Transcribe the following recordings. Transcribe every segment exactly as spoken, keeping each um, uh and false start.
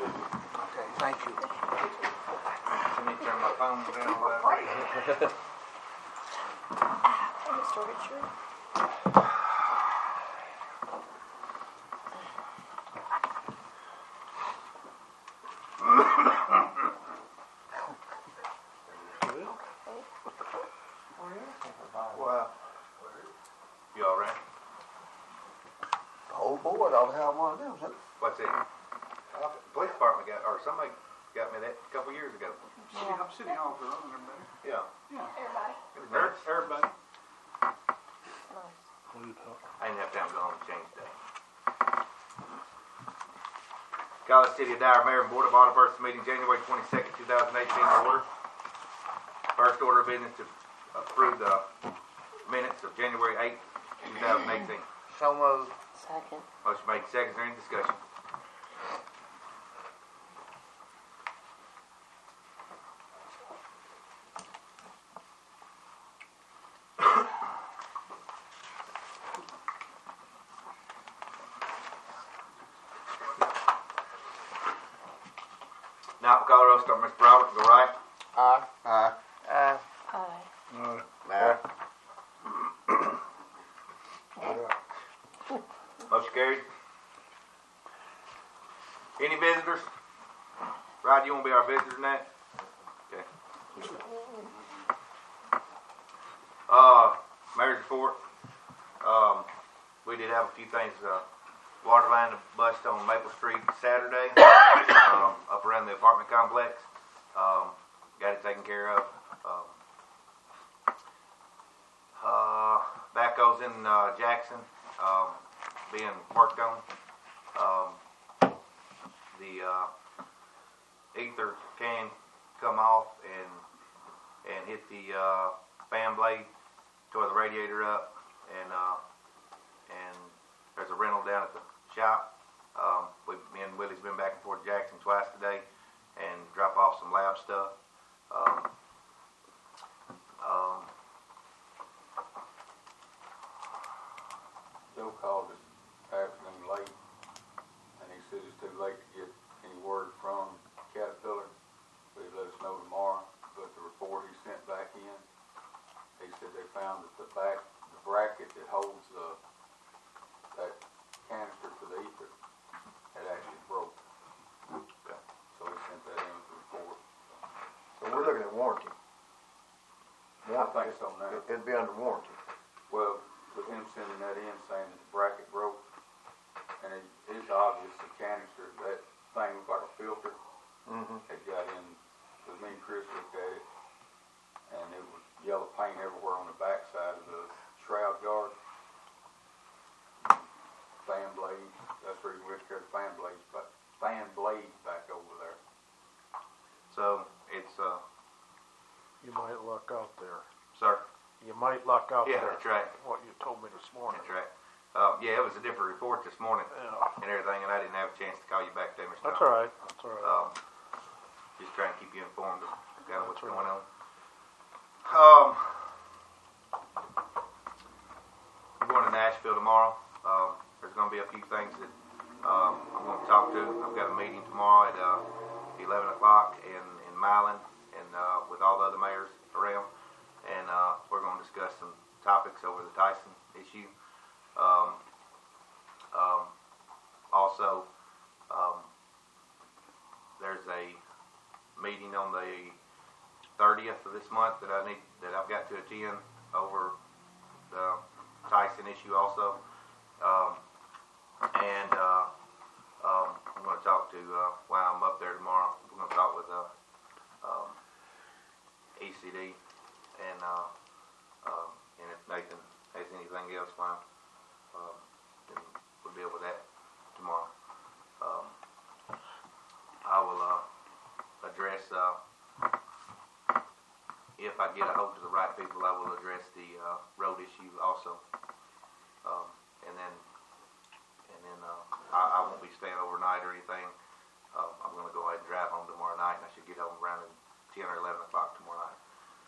Okay, thank you. Let me turn my phone down a little bit. Mister Richard. Wow. You all right? The whole board ought to have one of them, huh? What's it? Uh, police department got, or somebody got me that a couple years ago. City, I'm city hall for them, everybody. Yeah. Yeah. Everybody. It was Er- nice. Everybody. I didn't have time to go home and change that. Call the City of Dyer Mayor and Board of Alderpersons meeting January twenty-second, two thousand eighteen order. First order of business to approve the minutes of January eighth, two thousand eighteen. So moved. Second. Motion made, second, is there any discussion? Now, call the roll, start Mister Robert, go right. Aye. Aye. Aye. Aye. Aye. Motion carried. Any visitors? Rod, you want to be our visitor tonight? Okay. Uh, Mayor's report. Um, we did have a few things. Uh, water line bust on Maple Street Saturday, um, up around the apartment complex. Um, got it taken care of. Um, uh, backhoes in uh, Jackson, um, being worked on. Um, the uh, ether can come off and and hit the uh, fan blade, tore the radiator up, and uh, and there's a rental down at the shop. Um, we, me and Willie's been back and forth to Jackson twice today and drop off some lab stuff. Um, um, Joe called this afternoon late, and he said it's too late to get any word from Caterpillar. He'd let us know tomorrow, but the report he sent back in, he said they found that the back, the bracket that holds the, that canister for the ether had actually broke. Okay. So he sent that in with the report. So we're looking at warranty. I think so now. It- It'd be under warranty. Well, with him sending that in saying that the bracket broke, and it is obvious the canister, that thing looked like a filter, Mm-hmm. had got in, because me and Chris looked at it, and it was yellow paint everywhere on the back side of the shroud guard. Fan blade, that's where you went to the fan blades, but fan blade back over there. so it's, uh, You might luck out there. sir. You might luck out Yeah, there. that's right. What you told me this morning. That's right. Uh, yeah, it was a different report this morning Yeah. and everything, and I didn't have a chance to call you back there, Mister That's all right. That's all right. Um, just trying to keep you informed of kind of what's That's going right. on. Um, I'm going to Nashville tomorrow. Um, there's going to be a few things that um, I'm going to talk to. I've got a meeting tomorrow at uh, eleven o'clock in, in Milan and uh, with all the other mayors around. And uh, we're going to discuss some topics over the Tyson issue. Um, um, also, um, there's a meeting on the thirtieth of this month that I need that I've got to attend over the Tyson issue also. Um, and uh, um, I'm going to talk to uh, while I'm up there tomorrow. We're going to talk with uh, um, E C D and uh, uh, and if Nathan has anything else, fine. Um, then we'll deal with that tomorrow. Um, I will uh, address, uh, if I get a hold of the right people, I will address the uh, road issue also. Um, and then, and then uh, I, I won't be staying overnight or anything. Uh, I'm going to go ahead and drive home tomorrow night, and I should get home around ten or eleven o'clock tomorrow night.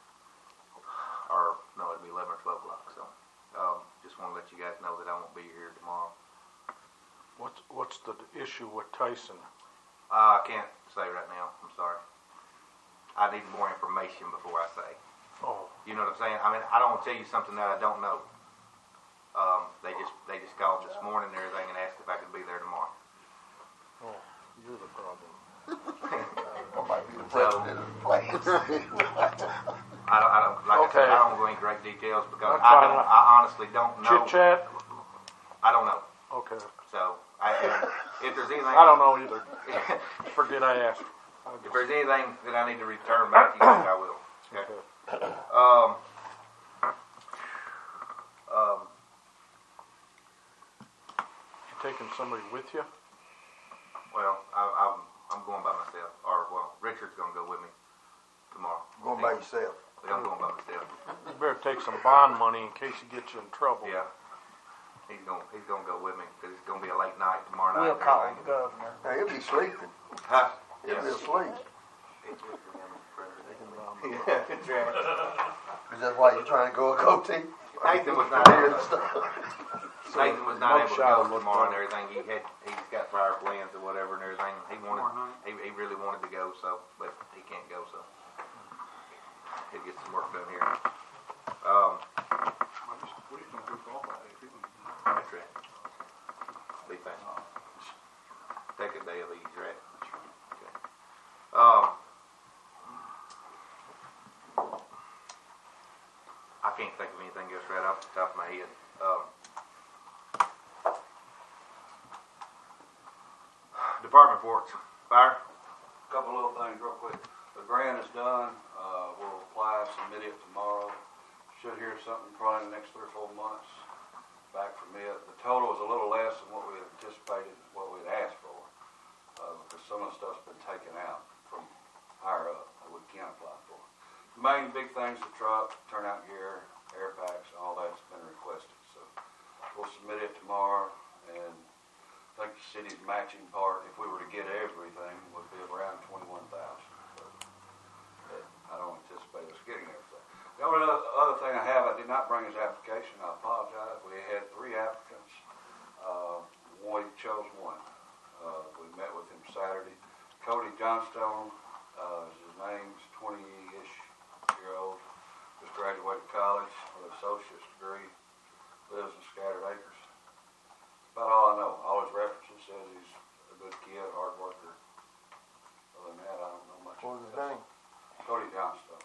Or, no, it'll be eleven or twelve o'clock, so. Um, just want to let you guys know that I won't be here tomorrow. What's what's the issue with Tyson? Uh, I can't say right now, I'm sorry. I need more information before I say. Oh, You know what I'm saying? I mean, I don't want to tell you something that I don't know. Um, they just, they just called this morning and everything and asked if I could be there tomorrow. oh, you're the problem. Or might be the president of the plans. I don't, I don't, like I said, Okay. I don't go into great details because That's I fine. don't, I honestly don't know. Chit chat? I don't know. Okay. So, I, if there's anything. I don't know either. Forget I asked. I If just- there's anything that I need to return back to you, I will. Okay. Okay. Um, um, You taking somebody with you? well, I, I'm, I'm going by myself. Or, well, Richard's gonna go with me tomorrow. Going by yourself. But I'm going by myself. You better take some bond money in case he gets you in trouble. Yeah. He's gonna, he's gonna go with me because it's gonna be a late night tomorrow night. We'll and call the everything. governor. Now, he'll be sleeping. Huh? He'll be Yes. asleep. Yeah, that's right. Is that why you're trying to go a goatee? Nathan was not able to, Nathan was not no able to shot go looked tomorrow and like- everything. He had, he's got prior plans or whatever and everything. He wanted, he, he really wanted to go, so, but he can't go, so. He'll get some work done here. Um, I just, we just don't do fall by eight people. that's right. Be fine. Take a day of these, right? Okay. Um, I can't think of anything else right off the top of my head. Um, Department reports. Fire? Couple little things real quick. The grant is done, uh, we'll apply, submit it tomorrow. Should hear something probably in the next three or four months back from it. The total is a little less than what we had anticipated, what we had asked for, uh, because some of the stuff's been taken out from higher up that we can't apply for. The main big things, the truck, turnout gear, air packs, all that's been requested, so we'll submit it tomorrow, and I think the city's matching part, if we were to get everything, would be around twenty-one thousand. So uh, I don't anticipate us getting everything. The only other, other thing I have, I did not bring his application. I apologize. We had three applicants. Uh, we chose one. Uh, we met with him Saturday. Cody Johnstone, uh, is his name's twenty-ish year old. Just graduated college with an associate's degree. Lives in Scattered Acres. About all I know. All his references says he's a good kid, hard worker. Other than that, I don't know much. What was his name? Cody Johnstone.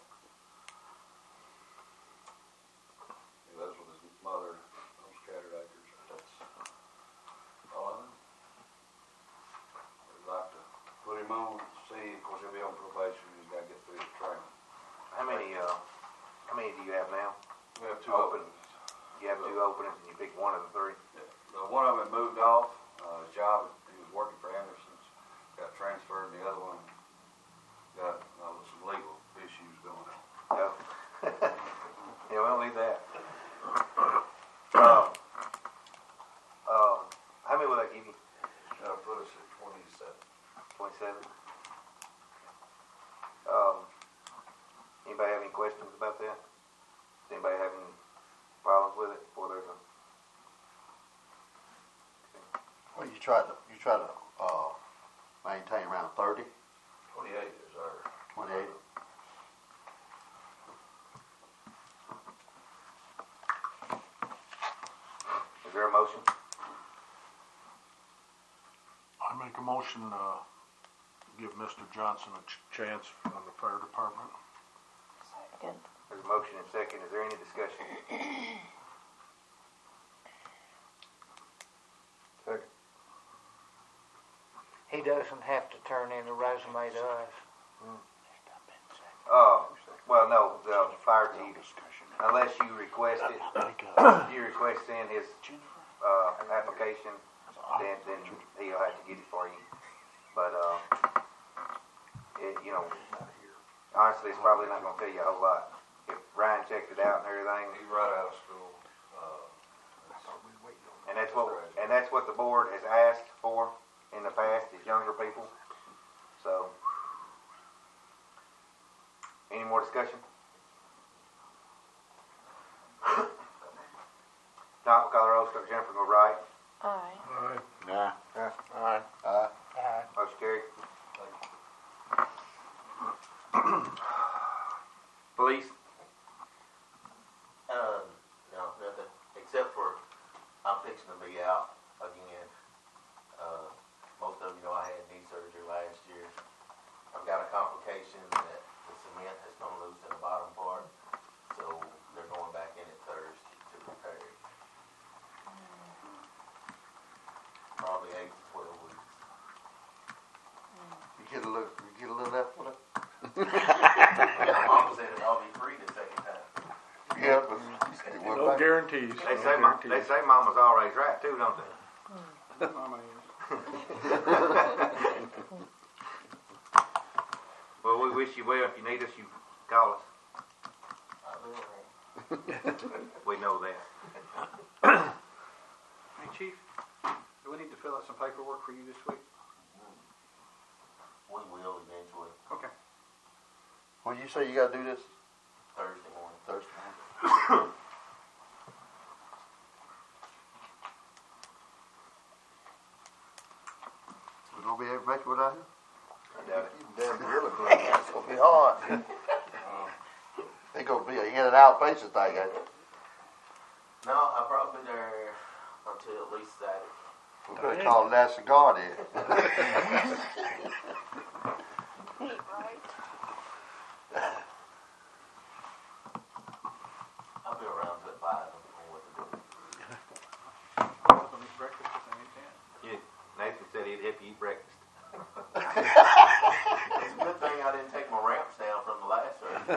He lives with his mother on Scattered Acres. That's all I know. We'd like to put him on, see, of course he'll be on probation. He's got to get through his training. How many, uh, how many do you have now? We have two Open. openings. You have two openings and you pick one of the three? Yeah. The one of them had moved off. Uh, his job, he was working for Anderson's, got transferred, and the other one got uh, some legal issues going on. No. Yeah, we don't need that. Um, um, how many will that give you? That'll put us at twenty-seven. Twenty-seven? Um, anybody have any questions about that? Does anybody have any problems with it before there's a? Well, you try to, you try to, uh, maintain around thirty, Twenty-eight is our. twenty-eight. Is there a motion? I make a motion to give Mister Johnson a ch- chance on the fire department. Second. There's a motion and second. Is there any discussion? Second. He doesn't have to turn in a resume to us. Uh, well, no, the fire chief, unless you request it, if you request in his, uh, application, then, then he'll have to get it for you. But, uh, it, you know, honestly, it's probably not gonna tell you a whole lot. If Ryan checked it out and everything, He's right out of school. Uh, and that's what, and that's what the board has asked for in the past, is younger people. So, any more discussion? Not, we'll call the roll, start Jennifer, go right. Aye. Aye. Aye. Aye. Aye. Aye. Motion carried. Police? Uh, no, nothing, except for I'm fixing to be out again. Uh, most of you know I had knee surgery last year. I've got a complication that the cement has come loose in the bottom part, so they're going back in it Thursday to repair it. Probably eight to twelve weeks. You get a little, you get a little left with it? My mom said I'll be free the second time. Yeah, but it went No back. guarantees. They no say, ma- guarantees. they say mama's always right too, don't they? Mama is. Well, we wish you well. If you need us, you call us. I'll be around. We know that. Hey, Chief, do we need to fill out some paperwork for you this week? We will eventually, Okay. Well, you say you gotta do this Thursday morning. Thursday morning? We gonna be able to make it without him? I doubt it. Damn gorilla glue. It's gonna be hard. It's gonna be an in and out faces thing, ain't it? No, I'll probably be there until at least Saturday. We better call National Guard in. I'll be around till five on what to do. I'll eat breakfast at any time. Yeah, Nathan said he'd help you eat breakfast. It's a good thing I didn't take my ramps down from the last surgery.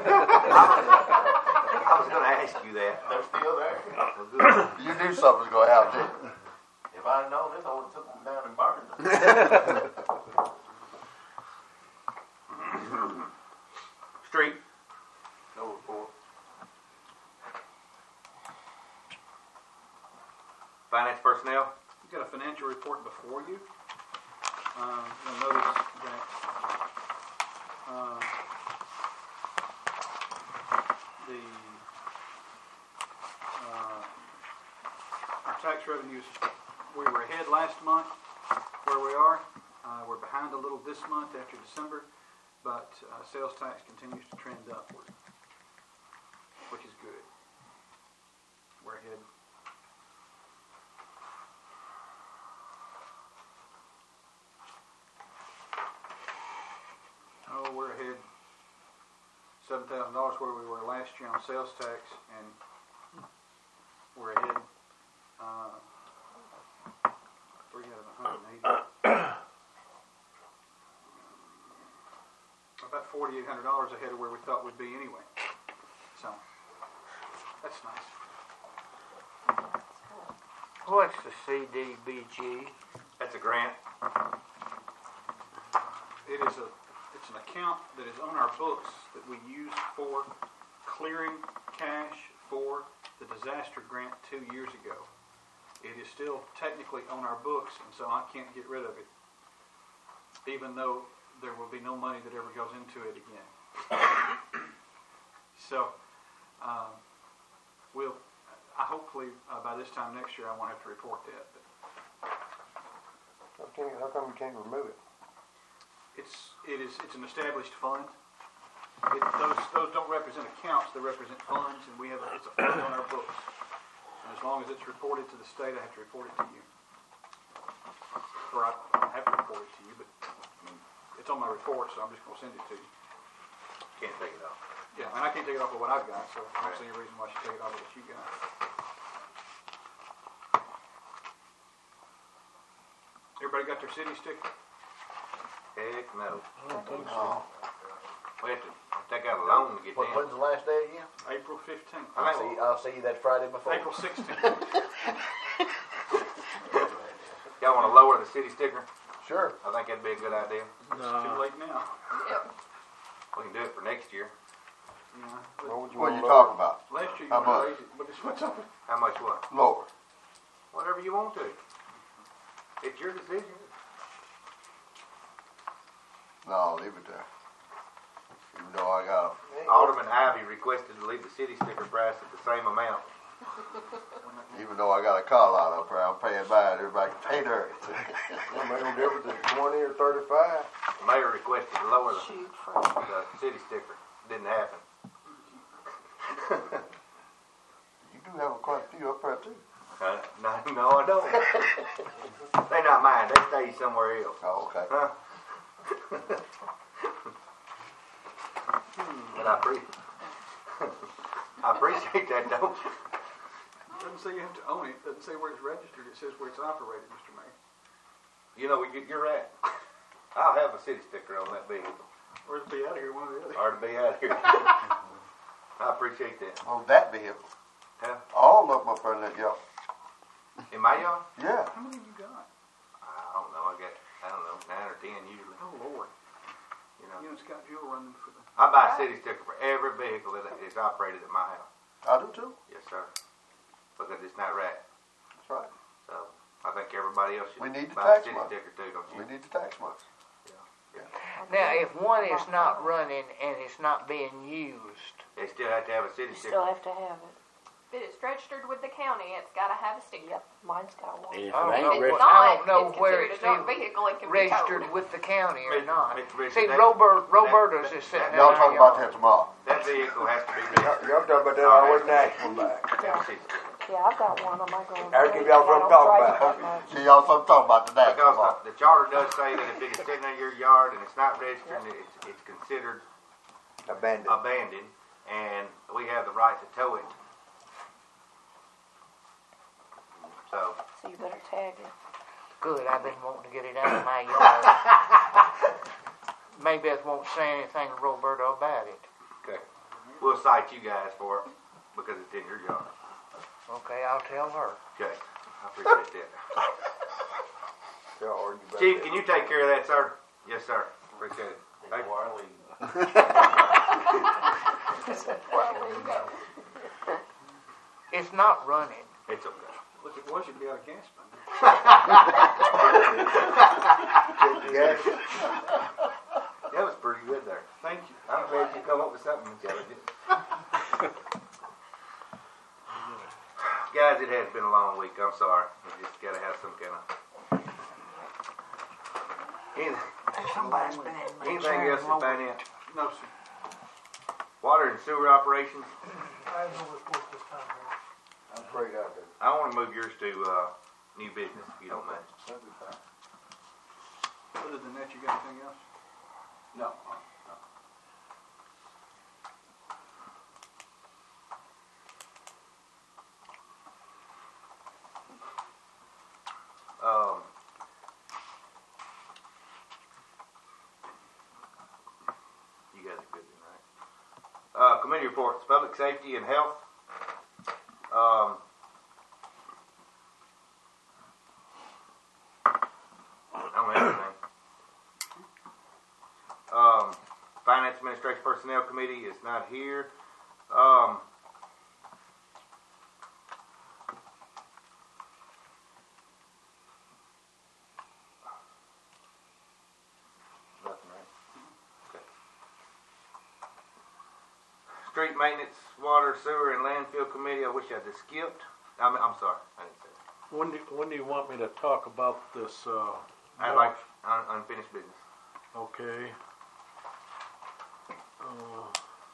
I was going to ask you that. They're still there. Well, good. You knew something was gonna happen, didn't you? If I had known this, I would have took them down and burned them. Street. No report. Finance personnel. You've got a financial report before you. Um, you'll notice that um, the uh, our tax revenues, we were ahead last month where we are. Uh, we're behind a little this month after December, but uh, sales tax continues to trend upward, which is good. We're ahead. Oh, we're ahead seven thousand dollars where we were last year on sales tax, and we're ahead uh, three out of one hundred eighty. About forty-eight hundred dollars ahead of where we thought we'd be anyway. So that's nice. What's the C D B G? That's a grant. It is a it's an account that is on our books that we use for clearing cash for the disaster grant two years ago. It is still technically on our books, and so I can't get rid of it, even though there will be no money that ever goes into it again. So, um, we'll, I hopefully uh, by this time next year I won't have to report that. But How come, how come you can't remove it? it's it is it's an established fund. It, those those don't represent accounts; they represent funds, and we have a, it's a fund on our books. And as long as it's reported to the state, I have to report it to you. Or I don't have to report it to you, but I mean, it's on my report, so I'm just going to send it to you. Can't take it off. Yeah, and I can't take it off of what I've got, so I don't see any reason why I should take it off of what you got. Everybody got their city sticker? Heck no. I don't think so. Oh, We have to take out a loan to get What, in. when's the last day again? April fifteenth. I I'll know. see, I'll see you that Friday before. April sixteenth. Y'all want to lower the city sticker? Sure. I think that'd be a good idea. It's too No. late now. We can do it for next year. Yeah. but What would you what want you to talking about? Last year you How wanted to much? raise it, but it's what's up. How much what? Lower. Whatever you want to. It's your decision. No, leave it there. Even though I got Alderman Ivy requested to leave the city sticker price at the same amount Even though I got a car lot up there, I'm paying mine, everybody can pay theirs. Don't make no difference if it's twenty or thirty-five. The mayor requested to lower the, Shoot from. the city sticker. Didn't happen. You do have quite a few up there too. Uh, no, no, I don't. They not mine. They stay somewhere else. Oh, okay. Huh? But I appreciate, I appreciate that though. Doesn't say you have to own it, doesn't say where it's registered, it says where it's operated, Mister Mayor. You know, you- you're right. I'll have a city sticker on that vehicle, Or it'll be out of here, one or the other. or to be out here. I appreciate that. On that vehicle. Huh? All of them up there in that yard. In my yard? Yeah. How many have you got? I don't know. I got, I don't know, nine or ten usually. Oh, Lord. You know, You and Scott Jewell running for the, I buy a city sticker for every vehicle that is operated at my house. I do too. Yes, sir. Because it's not right. That's right. So I think everybody else should We need the buy a tax city money. sticker too, don't you? We need the tax money. Now, if one is not running and it's not being used, They still have to have a city You still sticker. have to have it. If it's registered with the county, it's gotta have a sticker. Yep, mine's got one. If it I don't ain't know. If registered, it's I not, don't know it's where considered a it's junk even vehicle and can be registered towed. with the county or Mister not. Mister Richard, See, that- Robert, that- Roberta's is sitting Y'all in talk our about yard. that tomorrow. That vehicle has to be registered. y'all talking about that always national back. Have a city sticker. Yeah, I've got one on my garage. I'll give y'all something to talk about. See, y'all something talking about today Because tomorrow. the, the charter does say that if it is sitting in your yard and it's not registered, it's, it's considered Abandoned. abandoned, and we have the right to tow it. So, So you better tag it. Good, I've been wanting to get it out of my yard. Maybe I won't say anything to Roberta about it. okay, we'll cite you guys for it because it's in your yard. Okay, I'll tell her. Okay, I appreciate that. Y'all argue about Chief, that. can you take care of that, sir? Yes, sir. Appreciate it. Thank you. It's not running. It's okay. look, it was, you'd be out of gas by now. Yes. That was pretty good there. Thank you. I'm glad you come up with something intelligent. Guys, it has been a long week. I'm sorry. We just gotta have some kind of. Anything, Somebody's been in my anything chair else blowing. about it? No, sir. Water and sewer operations. I'm afraid I do. I want to move yours to uh, new business, if you don't mind. That'd be fine. Other than that, you got anything else? No. Um, you guys are good tonight. Uh, committee reports, public safety and health. Um, I don't have anything. Um, Finance Administration Personnel Committee is not here. Um, Nothing, right? Okay. Street maintenance, water, sewer, and landfill committee, I wish I just skipped. I'm, I'm sorry, I didn't say that. When do, when do you want me to talk about this, uh? I'd like un, unfinished business. Okay. Uh,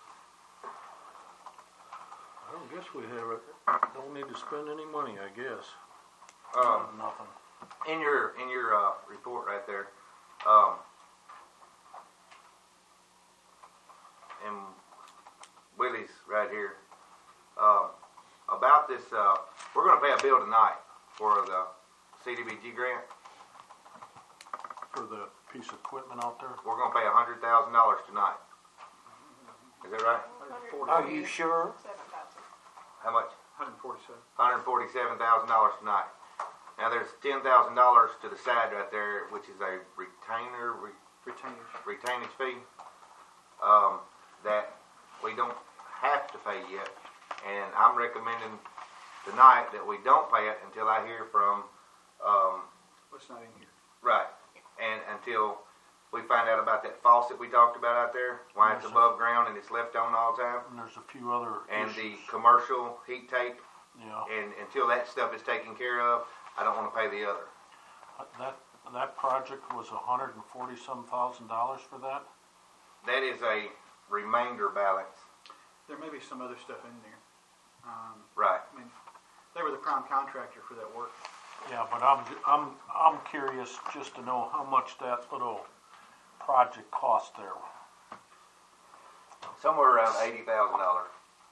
I don't guess we have it, don't need to spend any money, I guess. Um, Nothing. in your, in your, uh, report right there, um, and Willie's right here, um, about this, uh, we're gonna pay a bill tonight for the C D B G grant. For the piece of equipment out there? We're gonna pay a hundred thousand dollars tonight. Is that right? Are you sure? How much? one hundred forty-seven. one hundred forty-seven thousand dollars tonight. Now there's ten thousand dollars to the side right there, which is a retainer, re, Retainers. retainage fee, um, that we don't have to pay yet. And I'm recommending tonight that we don't pay it until I hear from, um, What's not in here? right, and until we find out about that faucet we talked about out there, why it's Yes, sir. above ground and it's left on all the time, And there's a few other and the issues. commercial heat tape Yeah, And until that stuff is taken care of, I don't wanna pay the other. that, that project was a hundred and forty some thousand dollars for that? That is a remainder balance. There may be some other stuff in there. Um, Right. I mean, they were the prime contractor for that work. Yeah, but I'm, I'm, I'm curious just to know how much that little project cost there. Somewhere around eighty thousand dollars.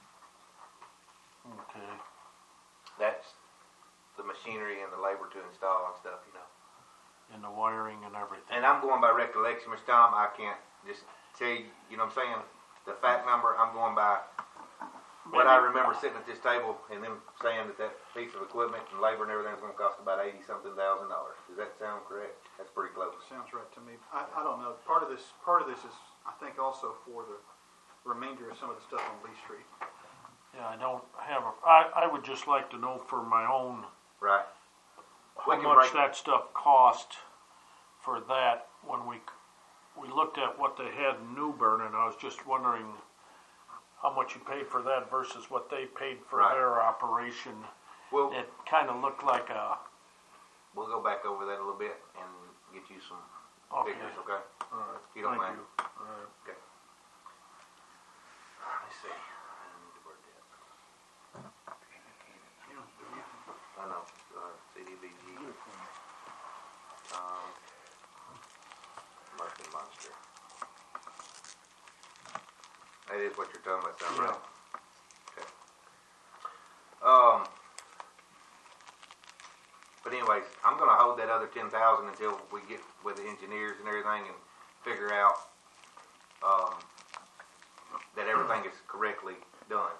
Okay, That's the machinery and the labor to install and stuff, you know. and the wiring and everything. And I'm going by recollection, Mister Tom. I can't just tell you, you know what I'm saying? The fact number, I'm going by what I remember sitting at this table and them saying that that piece of equipment and labor and everything is going to cost about eighty something thousand dollars. Does that sound correct? That's pretty close. Sounds right to me. I, I don't know. Part of this, part of this is, I think, also for the remainder of some of the stuff on Lee Street. Yeah, I don't have a, I, I would just like to know for my own, Right. how We can much break- that stuff cost for that when we, we looked at what they had in New Bern, and I was just wondering how much you paid for that versus what they paid for Right. their operation. We'll, It kinda looked like a, we'll go back over that a little bit and get you some okay, figures, okay? alright, You don't thank mind? you. Alright. Okay. Let's see. I need to work that. You know, do you- I know, uh, C D B G. Um, Mercy Monster. That is what you're talking about, sound right? Okay. Um, but anyways, I'm gonna hold that other ten thousand until we get with the engineers and everything and figure out, um, that everything is correctly done.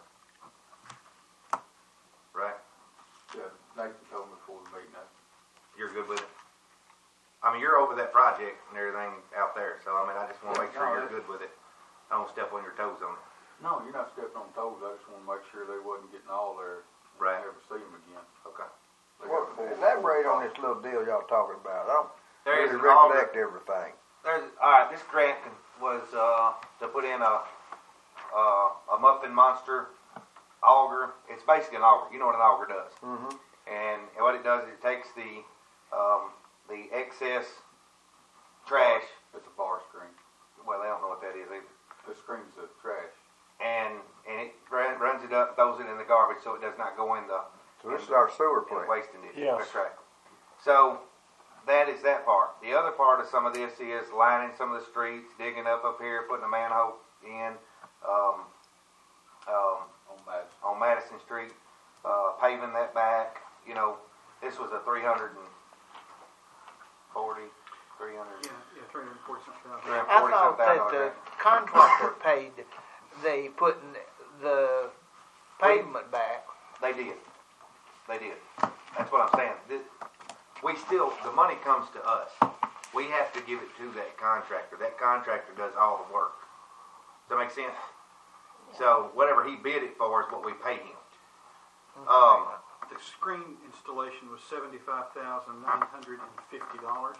Right? Yeah, Nathan told me before the meeting that. You're good with it? I mean, you're over that project and everything out there, so I mean, I just wanna make sure Yeah, no, you're it- good with it. I don't step on your toes on it. No, you're not stepping on toes, I just wanna make sure they wasn't getting all there, Right. never see them again. Okay. They What, got four- elaborate on this little deal y'all talking about. I don't There is really an auger. recollect everything. There's, alright, this grant was, uh, to put in a, uh, a muffin monster auger. It's basically an auger. You know what an auger does. Mm-hmm. And what it does is it takes the, um, the excess trash. It's a bar screen. Well, they don't know what that is either. The screen's the trash. And, and it run, runs it up, throws it in the garbage so it does not go in the, So this is our sewer in the plant. wasting it. Yes. That's right. So, that is that part. The other part of some of this is lining some of the streets, digging up up here, putting a manhole in, um, um, On Madison. on Madison Street, uh, paving that back. You know, this was a three hundred and forty, three hundred, Yeah, yeah, three hundred and forty something thousand. three hundred I forty thought something that thousand the dollars. contractor paid the putting the pavement back. They did. They did. That's what I'm saying. This, we still, the money comes to us. We have to give it to that contractor. That contractor does all the work. Does that make sense? So whatever he bid it for is what we pay him. Um, The screen installation was seventy-five thousand nine hundred and fifty dollars.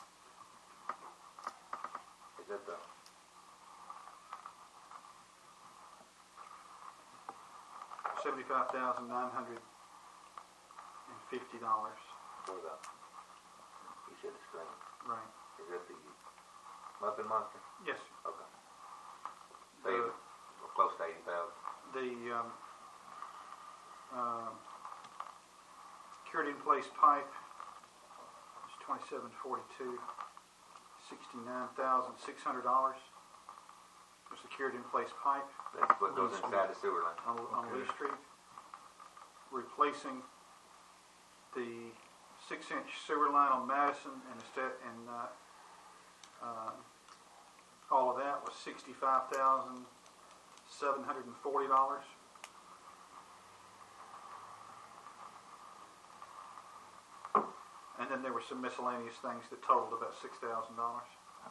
is that the, Seventy-five thousand nine hundred and fifty dollars. for the, you said the screen. Right. Is that the Muffin Monster? Yes. Okay. The, They were close to eighty thousand. the, um, um, cured in place pipe is twenty-seven forty-two, sixty-nine thousand six hundred dollars. Was the cured in place pipe That's what goes inside the sewer line. on, on Lee Street. Replacing the six-inch sewer line on Madison and instead, and, uh, uh, all of that was sixty-five thousand seven hundred and forty dollars. And then there were some miscellaneous things that totaled about six thousand dollars.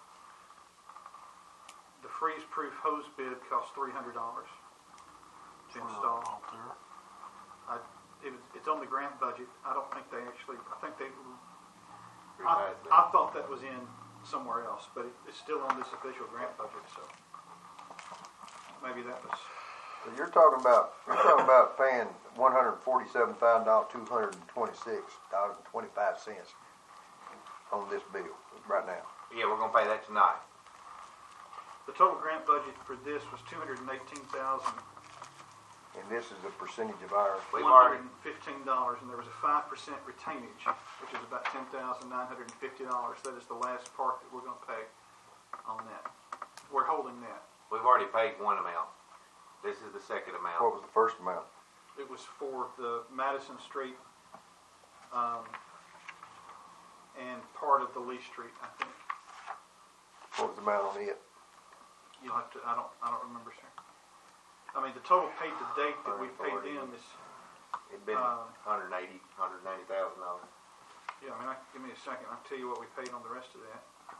The freeze-proof hose bid cost three hundred dollars to install. Out there. I, it was, it's on the grant budget. I don't think they actually, I think they, I, Revised that. I thought that was in somewhere else, but it, it's still on this official grant budget, so maybe that was So you're talking about, you're talking about paying one hundred forty-seven thousand dollars, two hundred twenty-six dollars and twenty-five cents on this bill right now. Yeah, we're gonna pay that tonight. The total grant budget for this was two hundred and eighteen thousand, And this is a percentage of ours. We've one already, hundred and fifteen dollars, and there was a five percent retainage, which is about ten thousand nine hundred and fifty dollars. That is the last part that we're gonna pay on that. We're holding that. we've already paid one amount. This is the second What amount. was the first amount? It was for the Madison Street, um, and part of the Lee Street, I think. What was the amount on it? You'll have to, I don't, I don't remember, sir. I mean, the total paid to date that we've paid them is, It'd been um, hundred and eighty, hundred and ninety thousand dollars. yeah, I mean, I, give me a second, I'll tell you what we paid on the rest of that.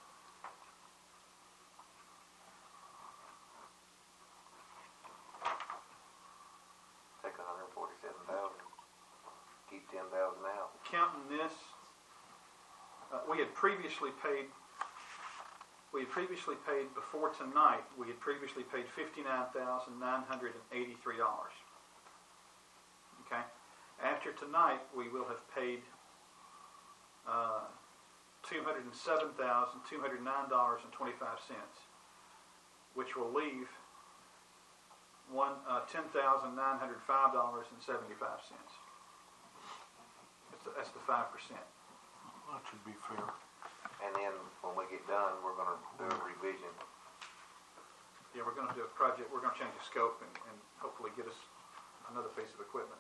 Take a hundred and forty-seven thousand. Keep ten thousand out. Counting this, uh, we had previously paid, we had previously paid, before tonight, we had previously paid fifty-nine thousand nine hundred and eighty-three dollars. Okay? After tonight, we will have paid uh, two hundred seven thousand two hundred nine dollars and twenty-five cents, which will leave one uh, ten thousand nine hundred five dollars and seventy-five cents. That's the, that's the five percent. That should be fair. And then when we get done, we're gonna do a revision. Yeah, we're going to do a project. We're going to change the scope and, and hopefully get us another piece of equipment.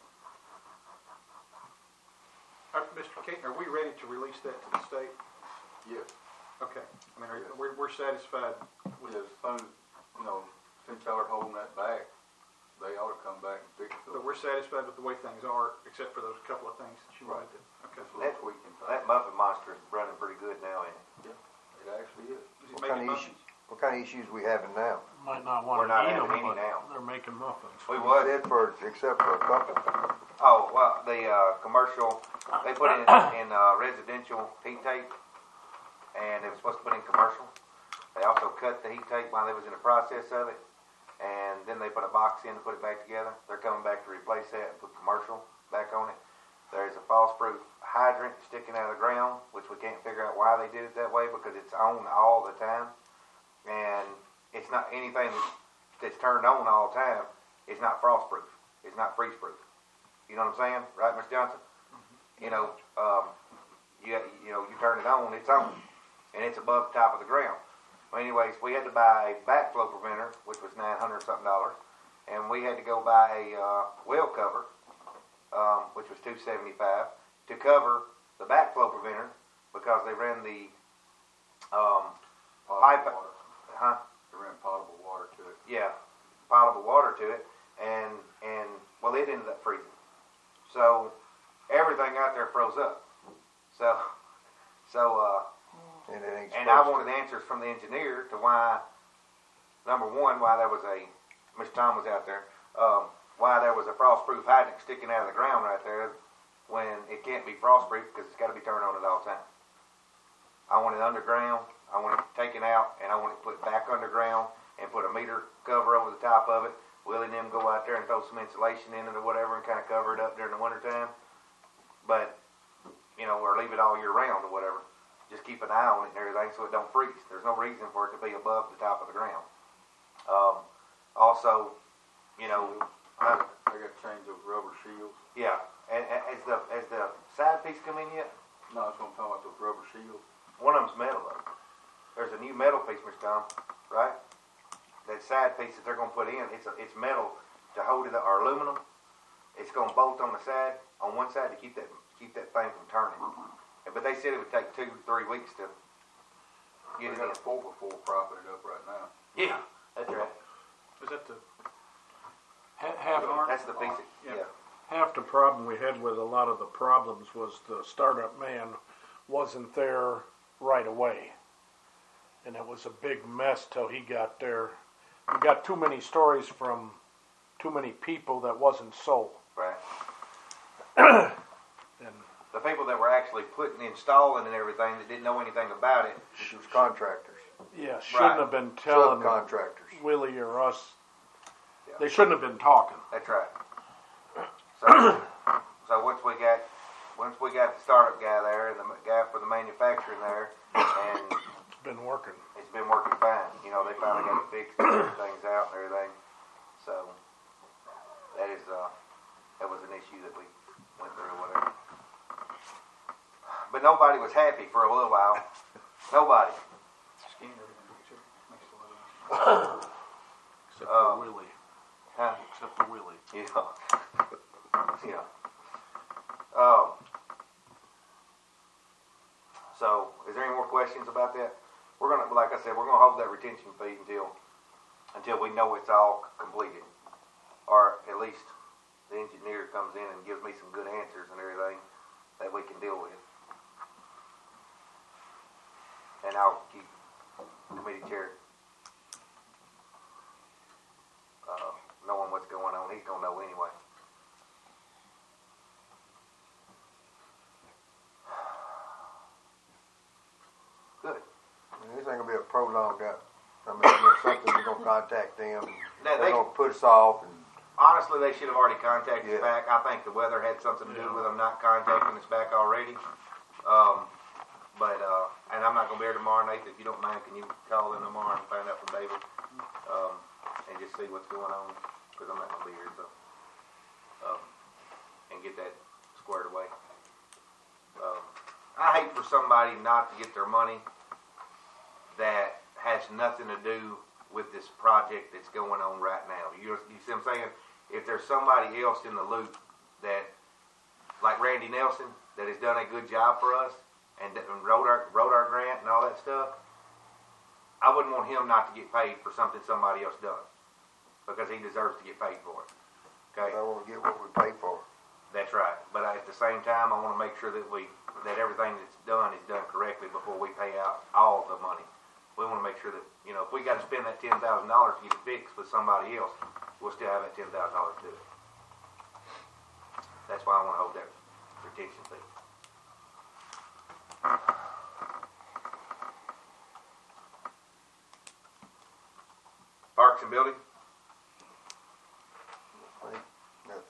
Uh, Mister Keaton, are we ready to release that to the state? Yes. Okay. I mean, are, Yes. we're, we're satisfied with Yes, some, you know, since y'all are holding that back, they ought to come back and fix it. But we're satisfied with the way things are, except for those couple of things that you wanted to. Okay. Just a little tweaking thing. That Muffin Monster is running pretty good now, ain't it? It actually is. Is he What kind making of money? issues, what kind of issues we having now? Might not We're want to not eat them, having any but now. they're making muffins. We You was. said for, except for a couple. Oh, well, the, uh, commercial, they put it in, in, uh, residential heat tape, and it was supposed to put in commercial. They also cut the heat tape while they was in the process of it, and then they put a box in to put it back together. They're coming back to replace that and put commercial back on it. There's a false-proof hydrant sticking out of the ground, which we can't figure out why they did it that way, because it's on all the time. And it's not anything that's turned on all the time. It's not frost-proof. It's not freeze-proof. You know what I'm saying? Right, Mister Johnson? You know, um, you, you know, you turn it on, it's on. And it's above the top of the ground. Well, anyways, we had to buy a backflow preventer, which was nine hundred something dollars. And we had to go buy a uh, well cover, um, which was two seventy-five, to cover the backflow preventer because they ran the um, pipe. Potable water. Huh? They ran potable water to it. Yeah, potable water to it, and and well, it ended up freezing. So everything out there froze up. So so uh, And it ain't and I supposed wanted answers from the engineer to why, number one, why there was a Mister Tom was out there, um, why there was a frost-proof hydrant sticking out of the ground right there when it can't be frost-proof because it's got to be turned on at all times. I want it underground. I want it taken out, and I want it put back underground and put a meter cover over the top of it. Willie and them go out there and throw some insulation in it or whatever and kind of cover it up during the wintertime. But, you know, or leave it all year round or whatever. Just keep an eye on it and everything so it don't freeze. There's no reason for it to be above the top of the ground. Um, also, you know, uh, They got to change those rubber shields. yeah, and, and as the as the side piece come in yet? No, that's what I'm talking about, those rubber shields. One of them's metal though. There's a new metal piece, Mister Tom, right? That side piece that they're gonna put in, it's a, it's metal to hold it, or aluminum. It's gonna bolt on the side, on one side to keep that keep that thing from turning. But they said it would take two, three weeks to They get it got in. a four by four propping it up right now. Yeah, that's right. Is that the, Ha- Half, That's the piece. That, Yeah. yeah. half the problem we had with a lot of the problems was the startup man wasn't there right away. And it was a big mess till he got there. We got too many stories from too many people that wasn't so. Right. And The people that were actually putting, installing and everything that didn't know anything about it. It was contractors, yeah, shouldn't Right. have been telling subcontractors. Willie or us They shouldn't have been talking. That's right. So, so once we got, once we got the startup guy there and the guy for the manufacturing there, and It's been working. it's been working fine. You know, they finally got it fixed, and everything's out and everything. So that is, uh, that was an issue that we went through or whatever. But nobody was happy for a little while. Nobody. Scan everything, make sure it makes a little. Except Uh, for Willie. Huh? Except for Willie. Yeah. Yeah. Um, so, is there any more questions about that? We're gonna, like I said, we're gonna hold that retention fee until, until we know it's all completed. Or at least the engineer comes in and gives me some good answers and everything that we can deal with. And I'll keep committee chair uh, knowing what's going on. He's gonna know anyway. Good. This ain't gonna be a prolonged out. I mean, it's something we're gonna contact them. Now, They're they- gonna put us off and, Honestly, they should have already contacted us Yeah. back. I think the weather had something to do with them not contacting us back already. Um, but, uh, and I'm not gonna be here tomorrow, Nathan. If you don't mind, can you call them tomorrow and find out from David? Um, and just see what's going on, because I'm not gonna be here, so. Um, and get that squared away. Um, I hate for somebody not to get their money that has nothing to do with this project that's going on right now. You, you see what I'm saying? If there's somebody else in the loop that, like Randy Nelson, that has done a good job for us and, and wrote our wrote our grant and all that stuff, I wouldn't want him not to get paid for something somebody else done, because he deserves to get paid for it. Okay, I wanna get what we pay for. that's right. But at the same time, I want to make sure that we that everything that's done is done correctly before we pay out all the money. We want to make sure that, you know, if we got to spend that ten thousand dollars to get it fixed with somebody else, we'll still have that ten thousand dollars to do it. That's why I want to hold that retention fee. Parks and building. Ain't nothing.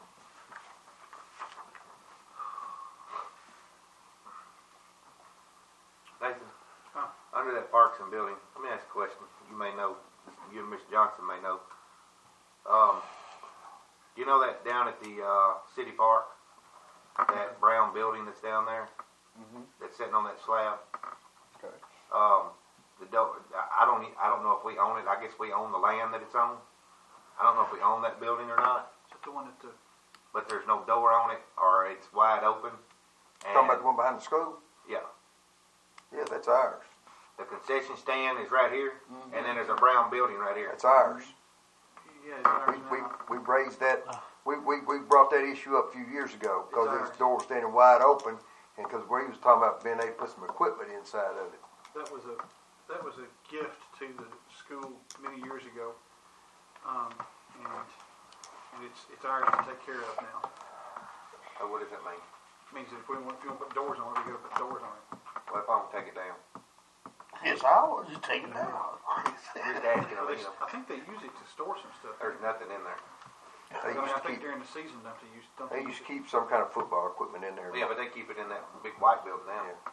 Nathan, Huh. under that parks and building, let me ask a question. You may know, you and Mister Johnson may know. Um, you know that down at the uh, city park, that brown building that's down there, Mhm. that's sitting on that slab. Okay. Um, the do- I don't, e- I don't know if we own it. I guess we own the land that it's on. I don't know if we own that building or not, Is that the one that the, but there's no door on it, or it's wide open. And Talking about the one behind the school? yeah, Yeah, that's ours. the concession stand is right here, and then there's a brown building right here. That's ours. yeah, it's ours We, we, now. we raised that, we, we, we brought that issue up a few years ago, because It's this ours. door was standing wide open, and because we was talking about being able to put some equipment inside of it. That was a, that was a gift to the school many years ago. Um, and, and it's, it's ours to take care of now. So what does that mean? Means that if we want, if we want to put doors on it, we gotta put doors on it. What if I want to take it down? It's ours, you take it down. Just asking, Well, I they, mean, I think they use it to store some stuff. there's nothing in there. They I mean, used I to think keep, during the season, don't they use, don't they they used use to keep some kind of football equipment in there. Yeah, but they keep it in that big white building now. Yeah.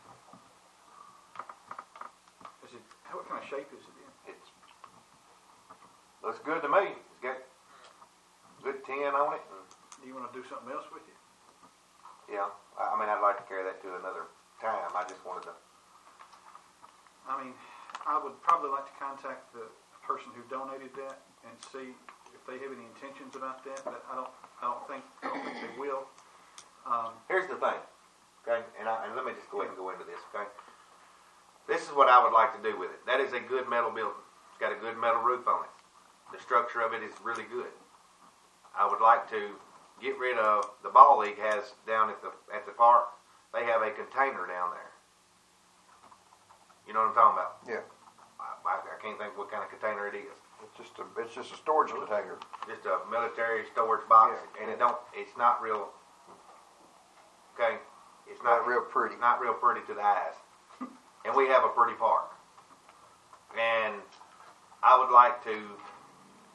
it? Is it, what kind of shape is it in? It's looks good to me. It's got good tin on it, and Do you wanna do something else with it? yeah. I, I mean, I'd like to carry that to another time. I just wanted to. I mean, I would probably like to contact the person who donated that and see if they have any intentions about that, but I don't, I don't think, I don't think they will. Um, Here's the thing, okay, and, I, and let me just go ahead and go into this, okay. This is what I would like to do with it. That is a good metal building. It's got a good metal roof on it. The structure of it is really good. I would like to get rid of, the ball league has down at the at the park, they have a container down there. You know what I'm talking about? Yeah. I, I, I can't think what kind of container it is. It's just a, it's just a storage container. Just a military storage box, Yeah, and yeah. it don't. It's not real. Okay, it's Not not real pretty. Not real pretty to the eyes. And we have a pretty park. And I would like to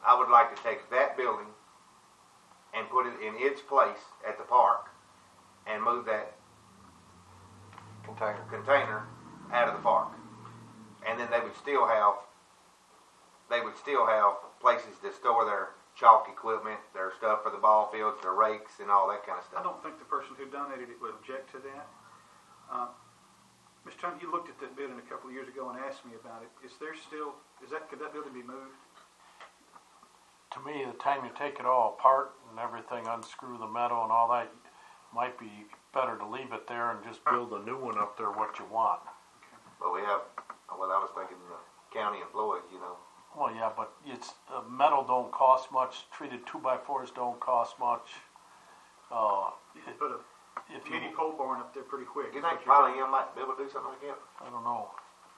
I would like to take that building and put it in its place at the park and move that Container. container out of the park. And then they would still have, they would still have places to store their chalk equipment, their stuff for the ball fields, their rakes and all that kind of I stuff. don't think the person who donated it would object to that. Uh, Mister Tom, you looked at that building a couple of years ago and asked me about it. Is there still, is that, could that building be moved? To me, the time you take it all apart and everything, unscrew the metal and all that, might be better to leave it there and just build a new one up there what you want. But we have, well, I was thinking the county employees, you know. Well, yeah, but it's, uh, metal don't cost much, treated two by fours don't cost much. Uh, You could put a if you, mini pole barn up there pretty quick. Do you is think what you're Polly M might be able to do something like that? I don't know.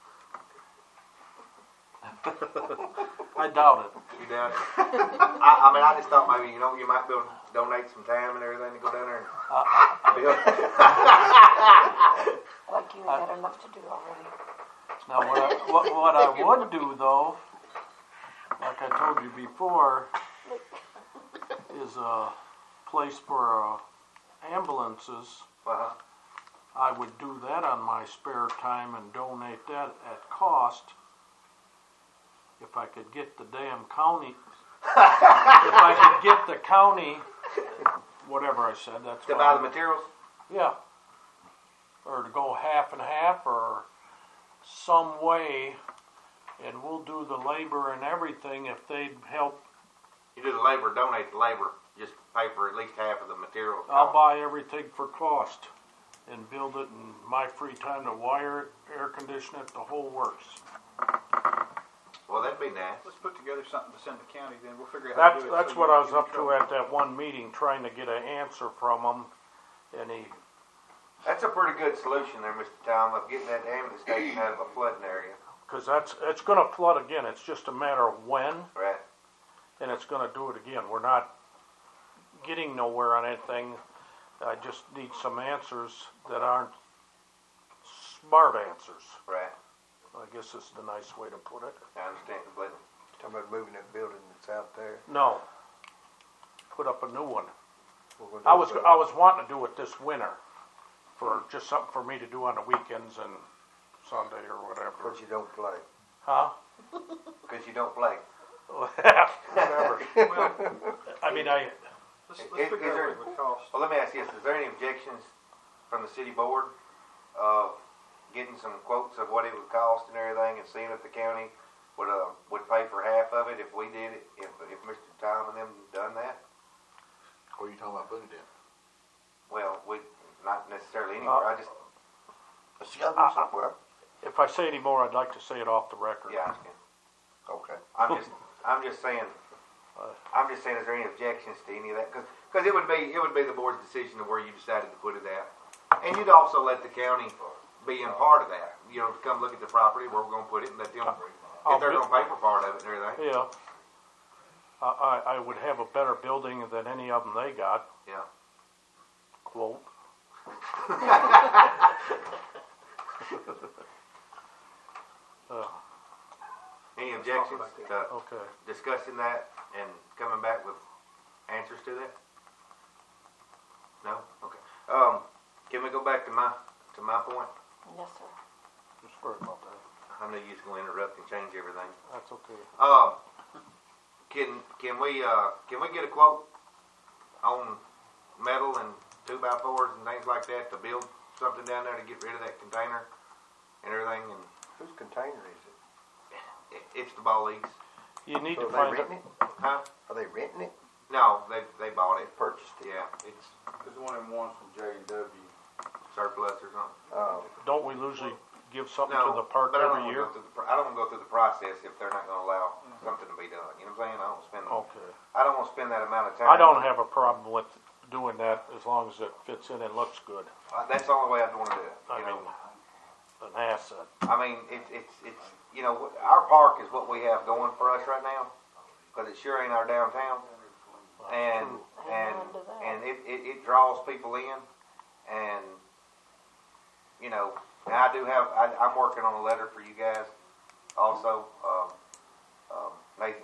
I doubt it. You doubt it? I, I mean, I just thought maybe, you know, you might be able to donate some time and everything to go down there and build. Like you ain't got enough to do already. Now, what I, what, what I would do though, like I told you before, is a place for uh, ambulances. Uh-huh. I would do that on my spare time and donate that at cost. If I could get the damn county, if I could get the county, whatever I said, that's To fine. buy the materials? Yeah. Or to go half and half or some way, and we'll do the labor and everything if they'd help. You do the labor, donate the labor, just pay for at least half of the material. I'll buy everything for cost and build it in my free time to wire it, air condition it, the whole works. Well, that'd be nice. Let's put together something to send the county, then we'll figure out how to That's, do it. that's so what you I don't was get in up to trouble. at that one meeting, trying to get an answer from them, and he, That's a pretty good solution there, Mister Tom, of getting that ambulance station out of a flooding area. cause that's, it's gonna flood again, it's just a matter of when, Right. and it's gonna do it again. We're not getting nowhere on anything. I just need some answers that aren't smart answers. Right. I guess is the nice way to put it. I understand completely. Talking about moving that building that's out there. No, put up a new one. We're gonna I do was, it. I was wanting to do it this winter, for just something for me to do on the weekends and Sunday or whatever. But you don't play. Huh? Because you don't play. Whatever. Well, I mean, I, let's, Is- let's figure is out there- what it would cost. Well, let me ask you this. Is there any objections from the city board of getting some quotes of what it would cost and everything and seeing if the county would, uh, would pay for half of it if we did it, if, if Mister Tom and them done that? Where are you talking about putting it in? Well, we, not necessarily anywhere. I just, But you gotta do somewhere. if I say any more, I'd like to say it off the record. yeah, I understand. Okay. I'm just, I'm just saying, I'm just saying, is there any objections to any of that? Because, because it would be, it would be the board's decision of where you decided to put it at. And you'd also let the county be in part of that. You know, to come look at the property where we're gonna put it and let them, if they're gonna pay for part of it and everything. Yeah. I, I, I would have a better building than any of them they got, Yeah. quote. Uh, Any objections to okay. discussing that and coming back with answers to that? No? Okay. Um, can we go back to my, to my point? Yes, sir. Just worry about that. I knew you was gonna interrupt and change everything. That's okay. Um, can, can we, uh, can we get a quote on metal and two by fours and things like that to build something down there to get rid of that container and everything? And Whose container is it? it, it's the ball leagues. You need So to are find they renting out. it? Huh? Are they renting it? No, they, they bought it. Purchased it? Yeah, it's There's one of them ones from J and W. surplus or something. Oh, Don't we usually give something No, to the park but I don't every wanna year? go through the pro- I don't wanna go through the process if they're not gonna allow something to be done. You know what I'm saying? I don't spend, Okay. I don't wanna spend that amount of time. I don't have a problem with doing that as long as it fits in and looks good. Uh, That's the only way I'd wanna do it, I you mean, know? an asset. I mean, it's, it's, it's, you know, our park is what we have going for us right now, cause it sure ain't our downtown. And, and, Amen to that. and it, it, it draws people in, and, you know, and I do have, I, I'm working on a letter for you guys also. Um, um, Nathan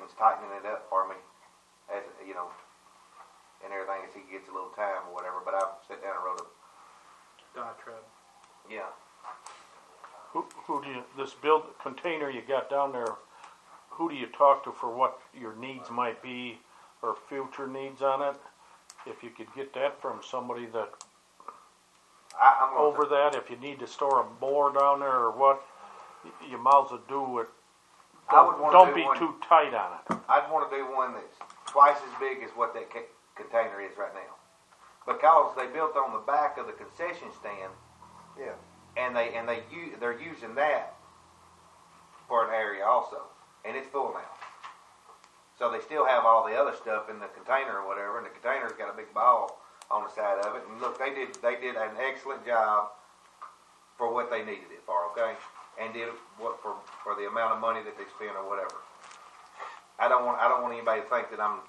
Jason's tightening it up for me, as you know, and everything as he gets a little time or whatever. But I've sat down and wrote a Diatribe. yeah. Who, who do you, this build, container you got down there, who do you talk to for what your needs might be or future needs on it? If you could get that from somebody that, I, I'm gonna over that, if you need to store a more down there or what, y- you might as well do it. I would wanna Don't do be one- too tight on it. I'd want to do one that's twice as big as what that ca- container is right now, because they built on the back of the concession stand, Yeah. and they and they u- they're using that for an area also, and it's full now. So they still have all the other stuff in the container or whatever, and the container's got a big ball on the side of it. And look, they did they did an excellent job for what they needed it for, okay, and did what for for the amount of money that they spent or whatever. I don't want I don't want anybody to think that I'm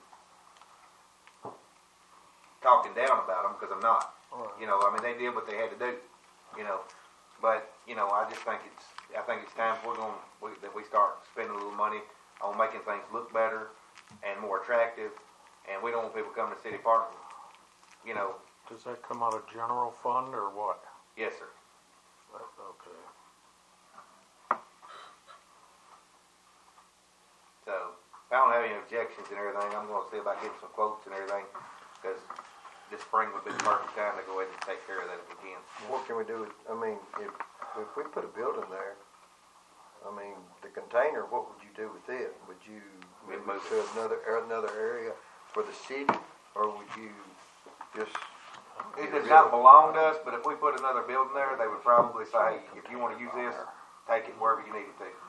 talking down about them, because I'm not. You know, I mean, they did what they had to do. You know, but you know, I just think it's I think it's time we're going we, that we start spending a little money on making things look better and more attractive, and we don't want people coming to City Park. You know, Does that come out of general fund or what? yes, sir. Okay. So if I don't have any objections and everything, I'm going to see about getting some quotes and everything, because this spring would be the perfect time to go ahead and take care of that if we can. What can we do with, I mean, if, if we put a building there, I mean, the container, what would you do with it? Would you We'd move it move to another, another area for the city, or would you just? It does not belong to us, but if we put another building there, they would probably say, hey, if you want to use this, take it wherever you need it to.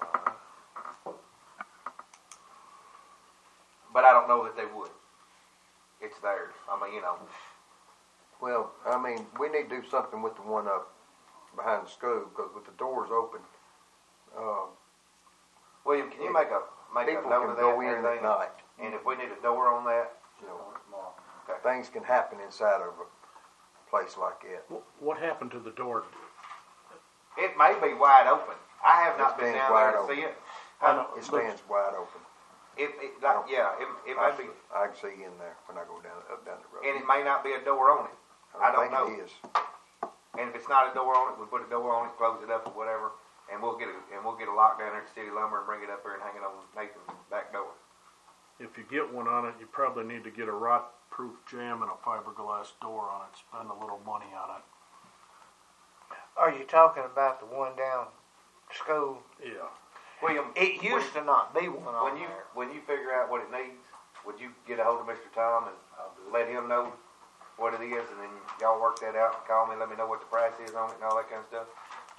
But I don't know that they would. It's theirs. I mean, you know. Well, I mean, we need to do something with the one up behind the school, because with the doors open, uh, William, can you make a make a people note can of that go and in at everything? night. And if we need a door on that, You know, okay. things can happen inside of a place like that. Wh- What happened to the door? It may be wide open. I have not It been stands down there to wide see it. I know, It but- stands wide open. It, it like, yeah, it, it may I, be, I can see in there when I go down up down the road. and it may not be a door on it. I don't think know. it is. And if it's not a door on it, we put a door on it, close it up or whatever, and we'll get a and we'll get a lock down there at City Lumber and bring it up there and hang it on Nathan's back door. If you get one on it, you probably need to get a rot-proof jamb and a fiberglass door on it. Spend a little money on it. Are you talking about the one down school? Yeah. William, It used to not be one on when you there. when you figure out what it needs, would you get a hold of Mister Tom and let him know what it is, and then y'all work that out and call me, let me know what the price is on it and all that kind of stuff?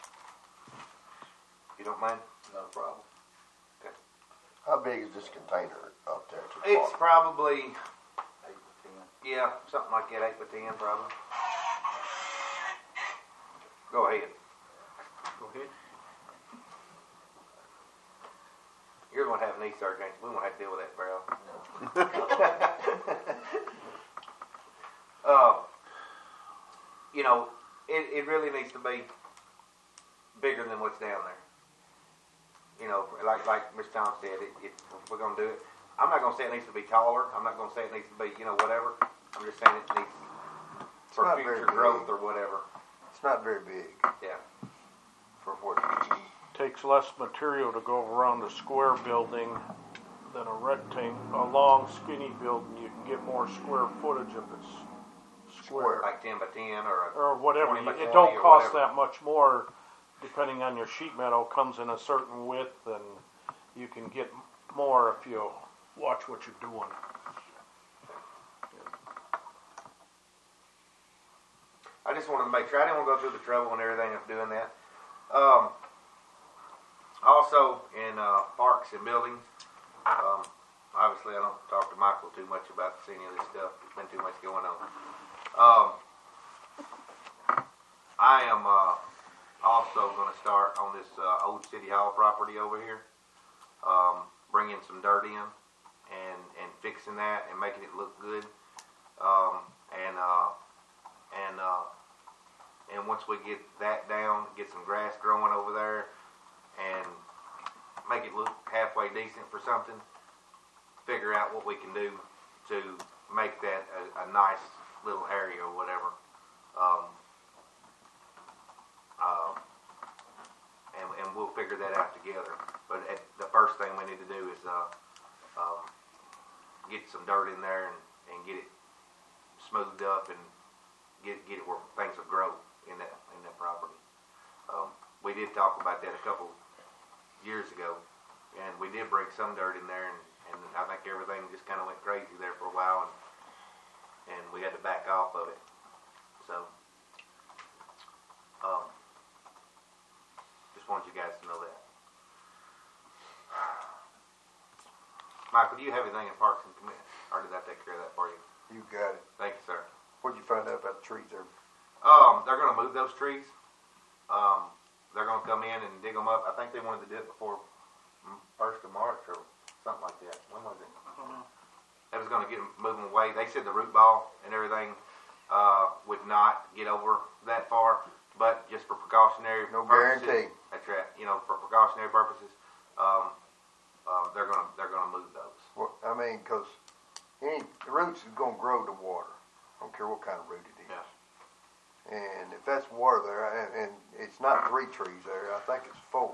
You don't mind? No problem. How big is this container up there? To the It's park? probably Eight to ten. yeah, something like that, eight by ten probably. Go ahead. Go ahead. You're gonna have knee surgery. We won't have to deal with that, bro. uh, you know, it, it really needs to be bigger than what's down there. You know, like like Mister Tom said, it, it, if we're gonna do it, I'm not gonna say it needs to be taller. I'm not gonna say it needs to be, you know, whatever. I'm just saying it needs for not very future growth big. or whatever. It's not very big Yeah. for what. Takes less material to go around a square building than a rectangle. A long, skinny building, you can get more square footage if it's square. Like ten by ten or a Or whatever. twenty by It twenty don't or cost whatever. that much more, depending on your sheet metal. Comes in a certain width, and you can get more if you watch what you're doing. I just wanted to make sure. I didn't want to go through the trouble and everything of doing that. Um, also, in uh, parks and buildings, um, obviously I don't talk to Michael too much about any of this stuff. There's been too much going on. Um, I am uh, also going to start on this uh, old City Hall property over here, um, bringing some dirt in and, and fixing that and making it look good. Um, and uh, and uh, and once we get that down, get some grass growing over there, and make it look halfway decent for something, figure out what we can do to make that a, a nice little area or whatever. Um, uh, and, and we'll figure that out together. But at, the first thing we need to do is uh, um, get some dirt in there and, and get it smoothed up and get get it where things will grow in that in that property. Um, we did talk about that a couple years ago, and we did bring some dirt in there, and, and I think everything just kind of went crazy there for a while, and and we had to back off of it. So, um, just wanted you guys to know that. Michael, do you have anything in Parks and Commit, or did I take care of that for you? You got it. Thank you, sir. What'd you find out about the trees there? Um, they're going to move those trees. Um, they're going to come in and dig them up. I think they wanted to do it before first of March or something like that. When was it? I don't know. They was going to get them, move them away. They said the root ball and everything uh, would not get over that far, but just for precautionary No purposes. guarantee. That's right. You know, for precautionary purposes, um, uh, they're going to they're going to move those. Well, I mean, because any the roots is going to grow to water. I don't care what kind of root it is. Yeah. And if that's water there, and, and it's not three trees there, I think it's four.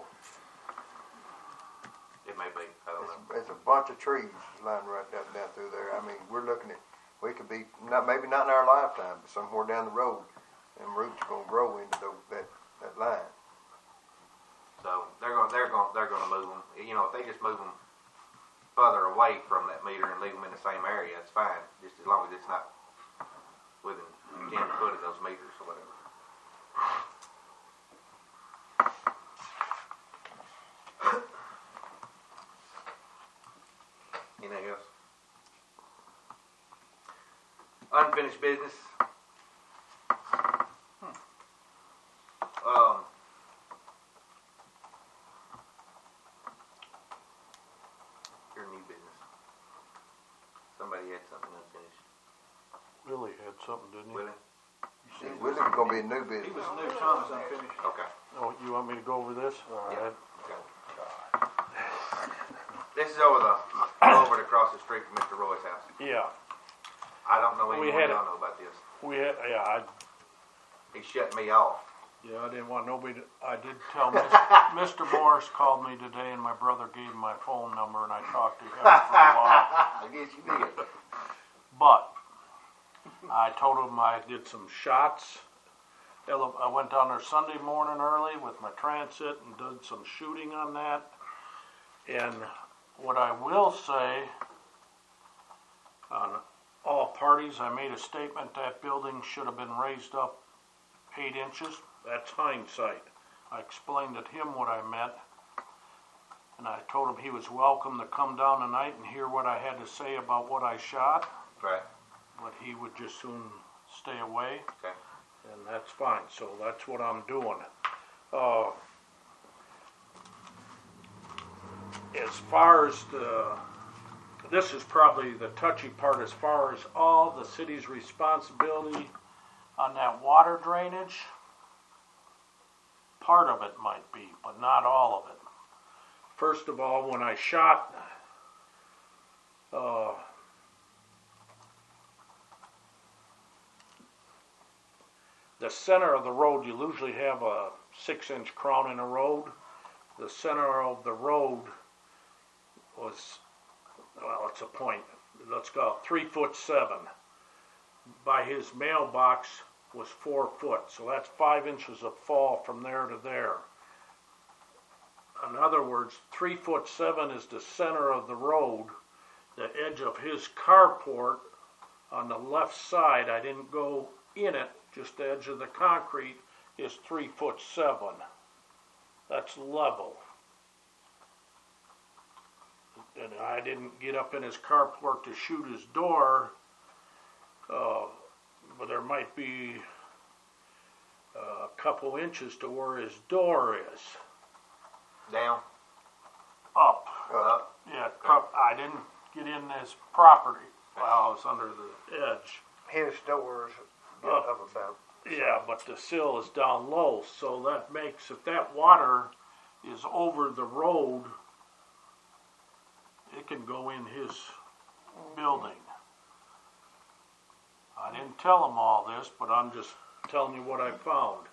It may be. I don't It's, know. it's a bunch of trees lined right down, down through there. I mean, we're looking at, we could be, not maybe not in our lifetime, but somewhere down the road, them roots are going to grow into those, that, that line. So they're going they're going they're going to move them. You know, if they just move them further away from that meter and leave them in the same area, it's fine. Just as long as it's not within ten foot of those meters or whatever. Anything else? Unfinished business. Um, your new business. Somebody had something unfinished. Willie had something, didn't he? Willie? See, we're looking going to be a new He business. was new, Tom is unfinished. Okay. Oh, you want me to go over this? All Yeah. right. Okay. This is over the over the across the street from Mister Roy's house. Yeah, I don't know We anyone had y'all it- know about this. we had, yeah, I, He shut me off. yeah, I didn't want nobody to, I did tell Mister Morris called me today and my brother gave him my phone number and I talked to him for a while. I guess you did. But I told him I did some shots. Ele- I went down there Sunday morning early with my transit and did some shooting on that. And what I will say, on all parties, I made a statement that building should have been raised up eight inches. That's hindsight. I explained to him what I meant. And I told him he was welcome to come down tonight and hear what I had to say about what I shot. Right. But he would just soon stay away, Okay. and that's fine. So that's what I'm doing. Uh, as far as the, this is probably the touchy part as far as all the city's responsibility on that water drainage. Part of it might be, but not all of it. First of all, when I shot, uh, the center of the road, you usually have a six-inch crown in a road. The center of the road was, well, it's a point. Let's go three foot seven. By his mailbox was four foot, so that's five inches of fall from there to there. In other words, three foot seven is the center of the road. The edge of his carport on the left side, I didn't go in it, just the edge of the concrete is three foot seven. That's level. And I didn't get up in his carport to shoot his door, uh, but there might be a couple inches to where his door is. Down. Up. Up. Yeah, cup- I didn't get in his property while I was under the edge. His doors get Oh. up about. Yeah, but the sill is down low, so that makes, if that water is over the road, it can go in his building. I didn't tell him all this, but I'm just telling you what I found.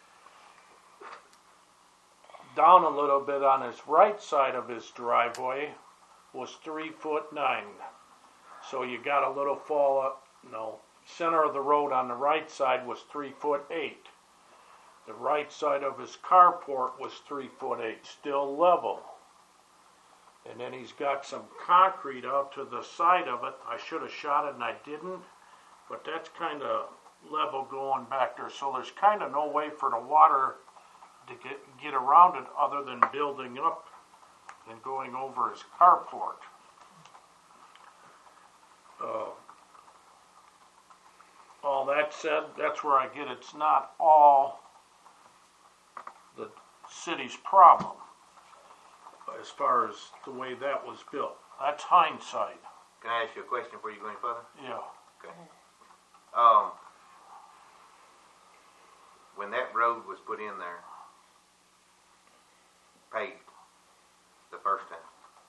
Down a little bit on his right side of his driveway was three foot nine. So you got a little fall up, no, center of the road on the right side was three foot eight. The right side of his carport was three foot eight, still level. And then he's got some concrete out to the side of it. I should have shot it and I didn't, but that's kind of level going back there. So there's kind of no way for the water to get, get around it other than building up and going over his carport. Uh, all that said, that's where I get it's not all the city's problem as far as the way that was built. That's hindsight. Can I ask you a question before you go any further? Yeah. Okay. Um, when that road was put in there, paved the first time,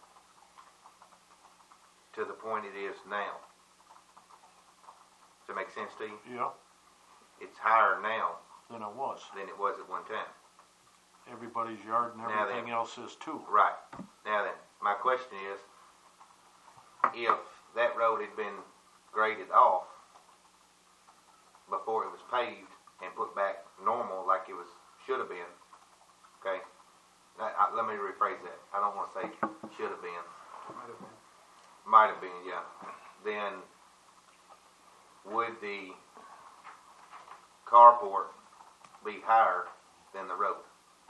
to the point it is now, does that make sense to you? Yeah. It's higher now Than it was. than it was at one time. Everybody's yard and Now everything then. else is too. Right. Now then, my question is, if that road had been graded off before it was paved and put back normal like it was should have been, okay? Now, I, let me rephrase that. I don't want to say should have been. Might have been. Might have been, yeah. Then would the carport be higher than the road?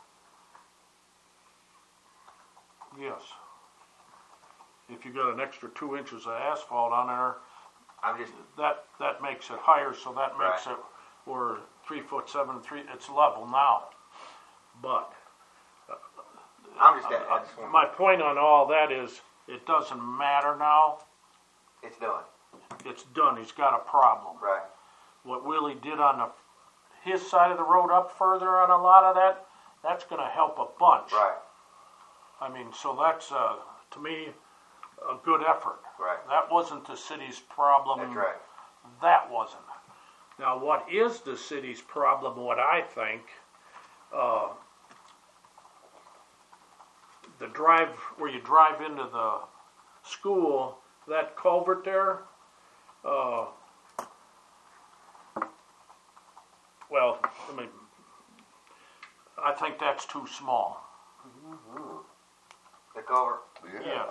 Yes. If you got an extra two inches of asphalt on there, I'm just, that, that makes it higher, so that makes Right. it, we're three foot seven, three, it's level now. But, I'm just, I just want, my point on all that is, it doesn't matter now, it's done. it's done, he's got a problem. Right. What Willie did on the, his side of the road up further on a lot of that, that's gonna help a bunch. Right. I mean, so that's, uh, to me, a good effort. Right. That wasn't the city's problem. That's right. That wasn't. Now, what is the city's problem, what I think, uh, the drive, where you drive into the school, that culvert there, uh, well, I mean, I think that's too small. The culvert. Yes.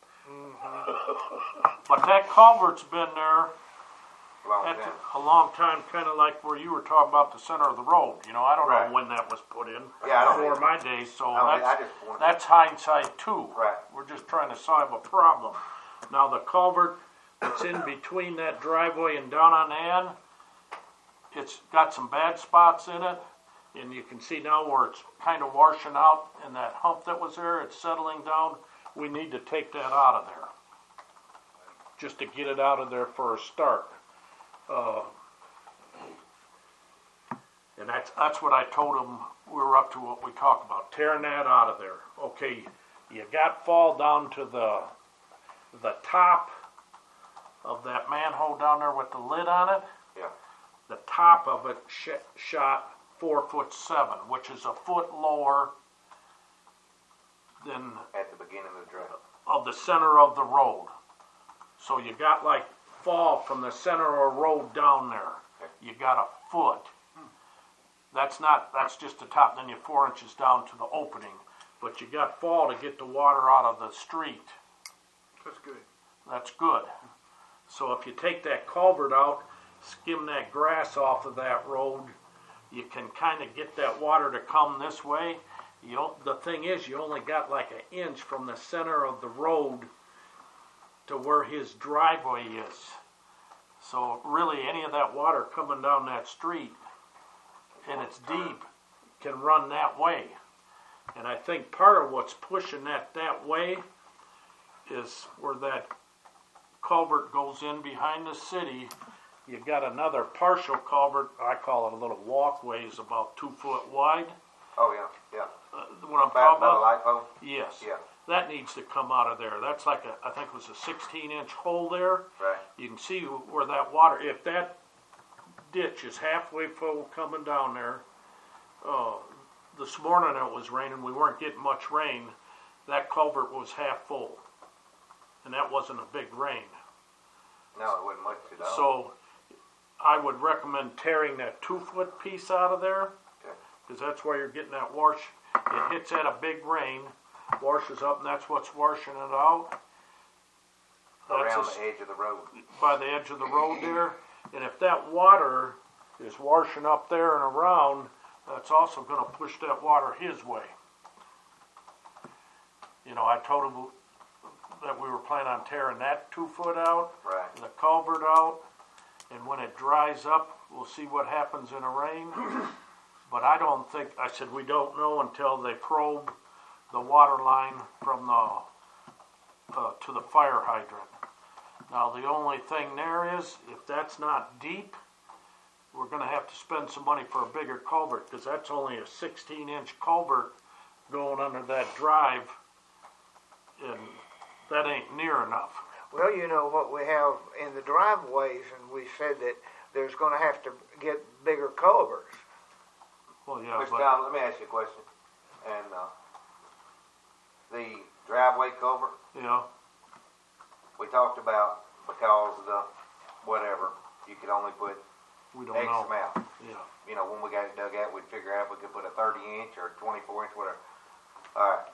But that culvert's been there Long at time. a long time, kind of like where you were talking about the center of the road. You know, I don't Right. know when that was put in. Yeah, I don't Before either. my days, so I don't- I that's, just wanted- that's hindsight too. Right. We're just trying to solve a problem. Now, the culvert that's in between that driveway and down on the end, it's got some bad spots in it. And you can see now where it's kind of washing out, and that hump that was there, it's settling down. We need to take that out of there, just to get it out of there for a start. Uh, and that's that's what I told them. We were up to what we talked about, tearing that out of there. Okay, you got fall down to the the top of that manhole down there with the lid on it. Yeah. The top of it sh- shot four foot seven, which is a foot lower than At the beginning of the drive. of the center of the road. So you got like fall from the center of the road down there. You got a foot. That's not, that's just the top, then you're four inches down to the opening. But you got fall to get the water out of the street. That's good. That's good. So if you take that culvert out, skim that grass off of that road, you can kind of get that water to come this way. You don't, the thing is, you only got like an inch from the center of the road to where his driveway is. So really, any of that water coming down that street, and it's deep, can run that way. And I think part of what's pushing that that way is where that culvert goes in behind the city. You got another partial culvert, I call it a little walkway, is about two foot wide. Oh, yeah, yeah. Uh, what I'm By, talking by the about? light pole? Yes. Yeah. that needs to come out of there. That's like a, I think it was a sixteen inch hole there. Right. You can see where that water, if that ditch is halfway full coming down there, uh, this morning it was raining, we weren't getting much rain, that culvert was half full. And that wasn't a big rain. No, it wasn't much at all. So I would recommend tearing that two foot piece out of there, Okay. because that's where you're getting that wash. It hits at a big rain, washes up, and that's what's washing it out. That's Around a- the edge of the road. by the edge of the road there. And if that water is washing up there and around, that's also going to push that water his way. You know, I told him that we were planning on tearing that two foot out, Right. the culvert out, and when it dries up, we'll see what happens in a rain. But I don't think, I said, we don't know until they probe the water line from the, uh, to the fire hydrant. Now, the only thing there is, if that's not deep, we're gonna have to spend some money for a bigger culvert, because that's only a sixteen inch culvert going under that drive, and that ain't near enough. Well, you know what we have in the driveways, and we said that there's gonna have to get bigger culverts. Well, yeah, Mister but, Tom, let me ask you a question. And, uh, the driveway culvert, you know, we talked about because of the whatever, you could only put we don't X know. amount. Yeah. You know, when we got it dug out, we'd figure out if we could put a thirty inch or twenty-four inch, whatever. Alright.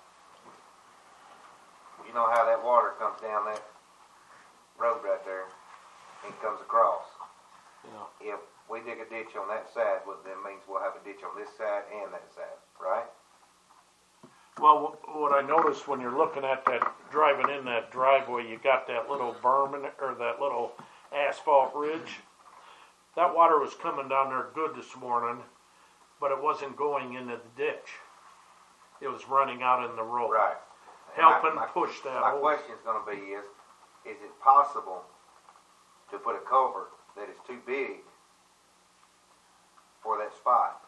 You know how that water comes down that road right there and comes across. Yeah. If we dig a ditch on that side, well, then means we'll have a ditch on this side and that side, right? Well, wh- what I noticed when you're looking at that, driving in that driveway, you got that little berm in it, or that little asphalt ridge. That water was coming down there good this morning, but it wasn't going into the ditch. It was running out in the road. Right. And my- Helping my- push that My over. question's gonna be is, is it possible to put a culvert that is too big for that spot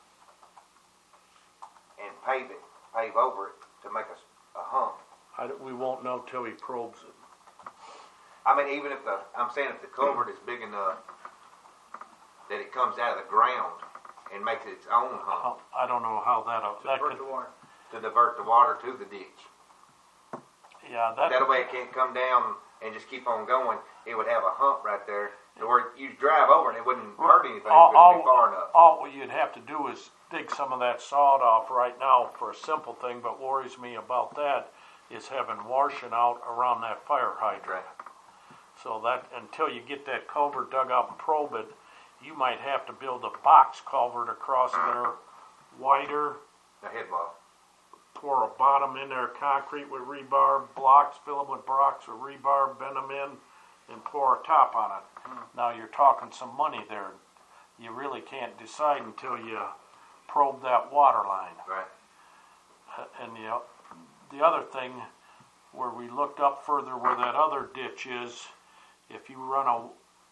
and pave it, pave over it to make a, s- a hump? I d we won't know till he probes it. I mean, even if the, I'm saying if the culvert is big enough that it comes out of the ground and makes it its own hump How- I don't know how that, that Divert could, the water. to divert the water to the ditch. yeah, that, That way it can't come down and just keep on going. It would have a hump right there to where you drive over and it wouldn't hurt anything, all, but it'd be all, far enough. all what you'd have to do is dig some of that sod off right now for a simple thing, but worries me about that is having washing out around that fire hydrant. Right. So that, until you get that culvert dug out and probe it, you might have to build a box culvert across there, wider, The head wall. pour a bottom in there, concrete with rebar, blocks, fill them with blocks with rebar, bend them in, and pour a top on it. Now you're talking some money there. You really can't decide until you probe that water line. Right. Uh, And the, the other thing, where we looked up further where that other ditch is, if you run a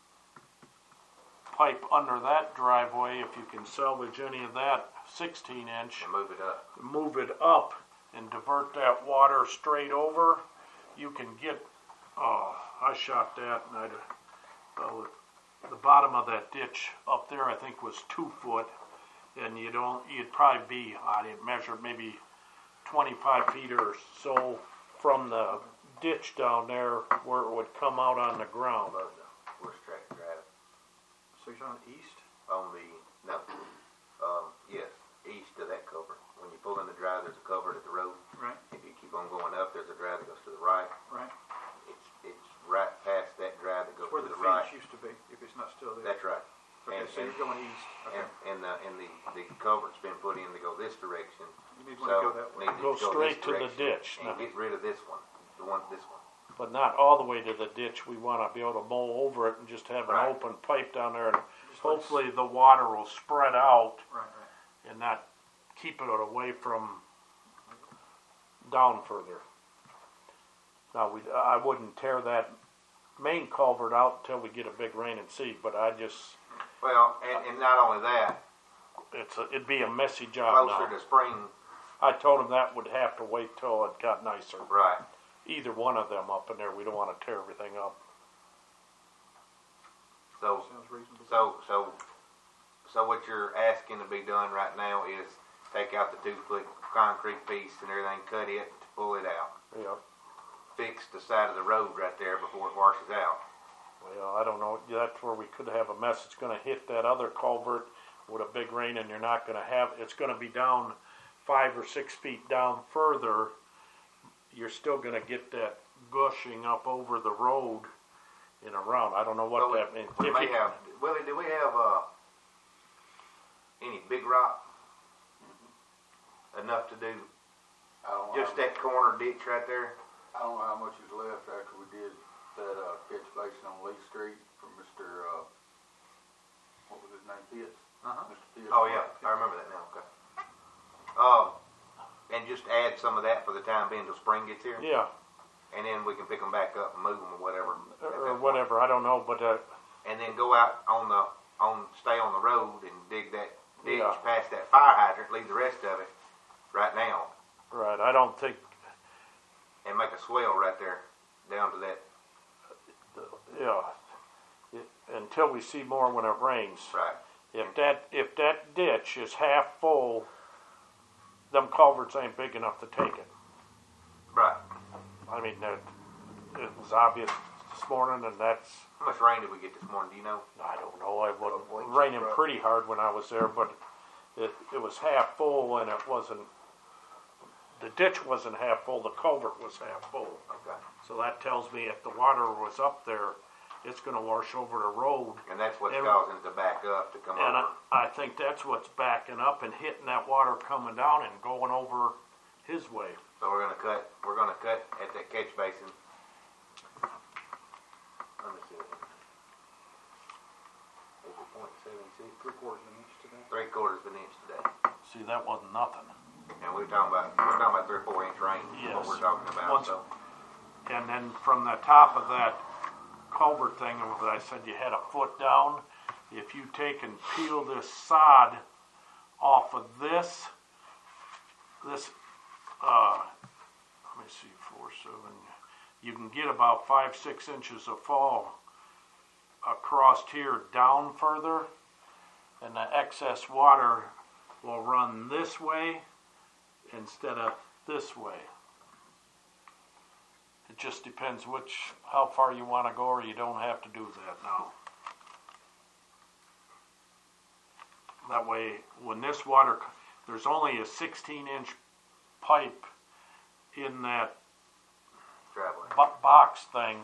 pipe under that driveway, if you can salvage any of that sixteen inch, And move it up. move it up and divert that water straight over, you can get, oh, I shot that and I'd, uh, the bottom of that ditch up there I think was two foot, and you don't, you'd probably be, I didn't measure, maybe twenty-five feet or so from the ditch down there where it would come out on the ground. Above the horse track drive. So you're on the east? On the, no, um, yes, east of that culvert. When you pull in the drive, there's a culvert at the road. Right, If you keep on going up, there's a drive that goes to the right. right. It's, it's right past that drive that goes Where to the the right. fence used to be, if it's not still there. That's right. Okay, and- so you're going east. Okay. And, and the, and the, the culvert's been put in to go this direction. You need one to go So, that way. needs to Go this straight to the direction ditch. And No. get rid of this one, the one, this one. But not all the way to the ditch. We want to be able to mow over it and just have an Right. open pipe down there, and Just like- hopefully the water will spread out Right, right. and not keep it away from down further. Now, we, I wouldn't tear that main culvert out until we get a big rain and see, but I just, Well, and, and not only that, it's a, it'd be a messy job closer now. to spring I told him that would have to wait till it got nicer. Right. Either one of them up in there, we don't wanna tear everything up. So, Sounds reasonable. so, so, so what you're asking to be done right now is take out the two foot concrete piece and everything, cut it to pull it out. Yeah. Fix the side of the road right there before it washes out. Well, I don't know, that's where we could have a mess. It's gonna hit that other culvert with a big rain and you're not gonna have, it's gonna be down five or six feet down further. You're still gonna get that gushing up over the road and around. I don't know what So we- that means. We If may you- have, Willie, do we have, uh, any big rock? Enough to do I don't know just how- that corner ditch right there? I don't know how much is left after we did that, uh, catch basin on Lee Street for Mister, uh, what was his name, Pitts? Uh-huh. Mister Pitts. Oh, yeah, I remember that now, okay. Um, and just add some of that for the time being till spring gets here? Yeah, And then we can pick them back up and move them or whatever. at that or point. whatever, I don't know, but, uh, And then go out on the, on, stay on the road and dig that ditch Yeah. past that fire hydrant, leave the rest of it right now, right, I don't think, and make a swell right there down to that, yeah. It- Until we see more when it rains. right. If that, if that ditch is half full, them culverts ain't big enough to take it. Right. I mean, that, it was obvious this morning, and that's, How much rain did we get this morning, do you know? I don't know, it was Well, raining right. pretty hard when I was there, but it, it was half full and it wasn't, the ditch wasn't half full, the culvert was half full. Okay. So that tells me if the water was up there, it's gonna wash over the road. And that's what's And- causing it to back up, to come And over. I, I think that's what's backing up and hitting that water coming down and going over his way. So we're gonna cut, we're gonna cut at that catch basin. Let me see. Eight point seven six, Three quarters of an inch today. three quarters of an inch today. See, that wasn't nothing. And we're talking about, we're talking about three or four inch rain, is Yes. what we're talking about, Once- so. And then from the top of that culvert thing, that I said you had a foot down, if you take and peel this sod off of this, this, uh, let me see, four, seven, you can get about five, six inches of fall across here down further, and the excess water will run this way instead of this way. It just depends which, how far you want to go, or you don't have to do that now. That way, when this water, c- there's only a sixteen inch pipe in that Driveway. bo- box thing.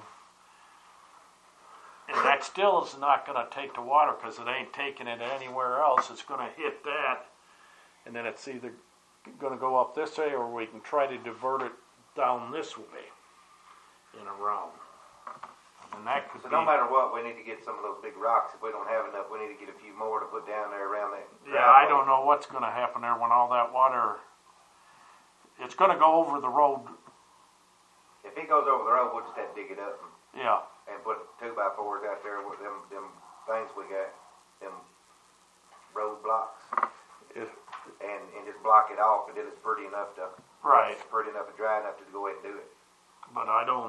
And that still is not gonna take the water, cause it ain't taking it anywhere else. It's gonna hit that, and then it's either gonna go up this way, or we can try to divert it down this way and around. And that could So be, no matter what, we need to get some of those big rocks. If we don't have enough, we need to get a few more to put down there around that. yeah, I driveway. don't know what's gonna happen there when all that water, it's gonna go over the road, If it goes over the road, we'll just have to dig it up and, yeah. and put two by fours out there with them, them things we got, them road blocks, If, and, and just block it off until it's pretty enough to, right, it's pretty enough and dry enough to go ahead and do it. but I don't,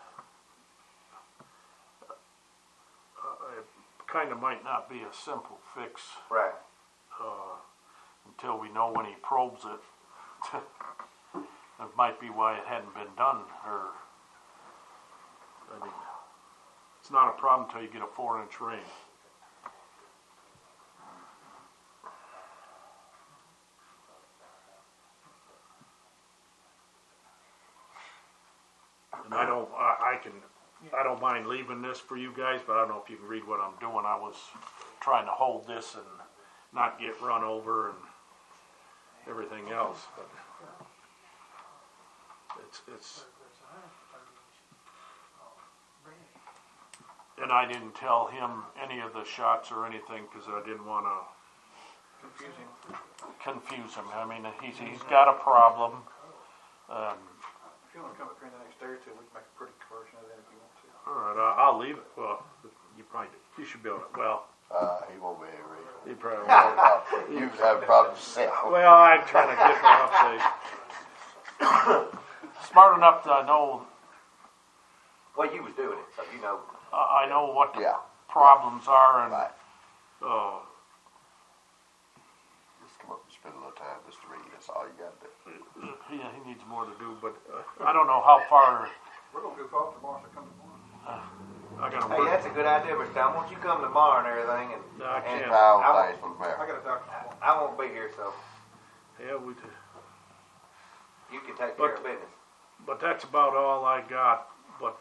uh, it kinda might not be a simple fix, Right. uh, until we know when he probes it. That might be why it hadn't been done, or, I mean, it's not a problem until you get a four inch rain. And I don't, I, I can, I don't mind leaving this for you guys, but I don't know if you can read what I'm doing. I was trying to hold this and not get run over and everything else, but it's, it's, and I didn't tell him any of the shots or anything, because I didn't want to Confusing. confuse him. I mean, he's, he's got a problem. Um, If you want to come up here in the next day or two, we can make a pretty version of that if you want to. all right, I- I'll leave it. Well, you probably, you should be able to, well, Uh, he won't be able to read it. you probably won't. You have problems yourself. Well, I'm trying to get my update. smart enough to know, Well, you was doing it, so you know. I I know what the Yeah, problems are and, right. uh, Just come up and spend a little time just to read, that's all you gotta do. he, he needs more to do, but uh, I don't know how far, We're gonna goof off tomorrow, so come tomorrow. I gotta Hey, work. that's a good idea, Mister Tom. Won't you come tomorrow and everything? And No, I and can't. Pound I won't- things for the I mayor. got a doctor tomorrow. I won't be here, so Yeah, we do. you can take But- care of business. But that's about all I got, but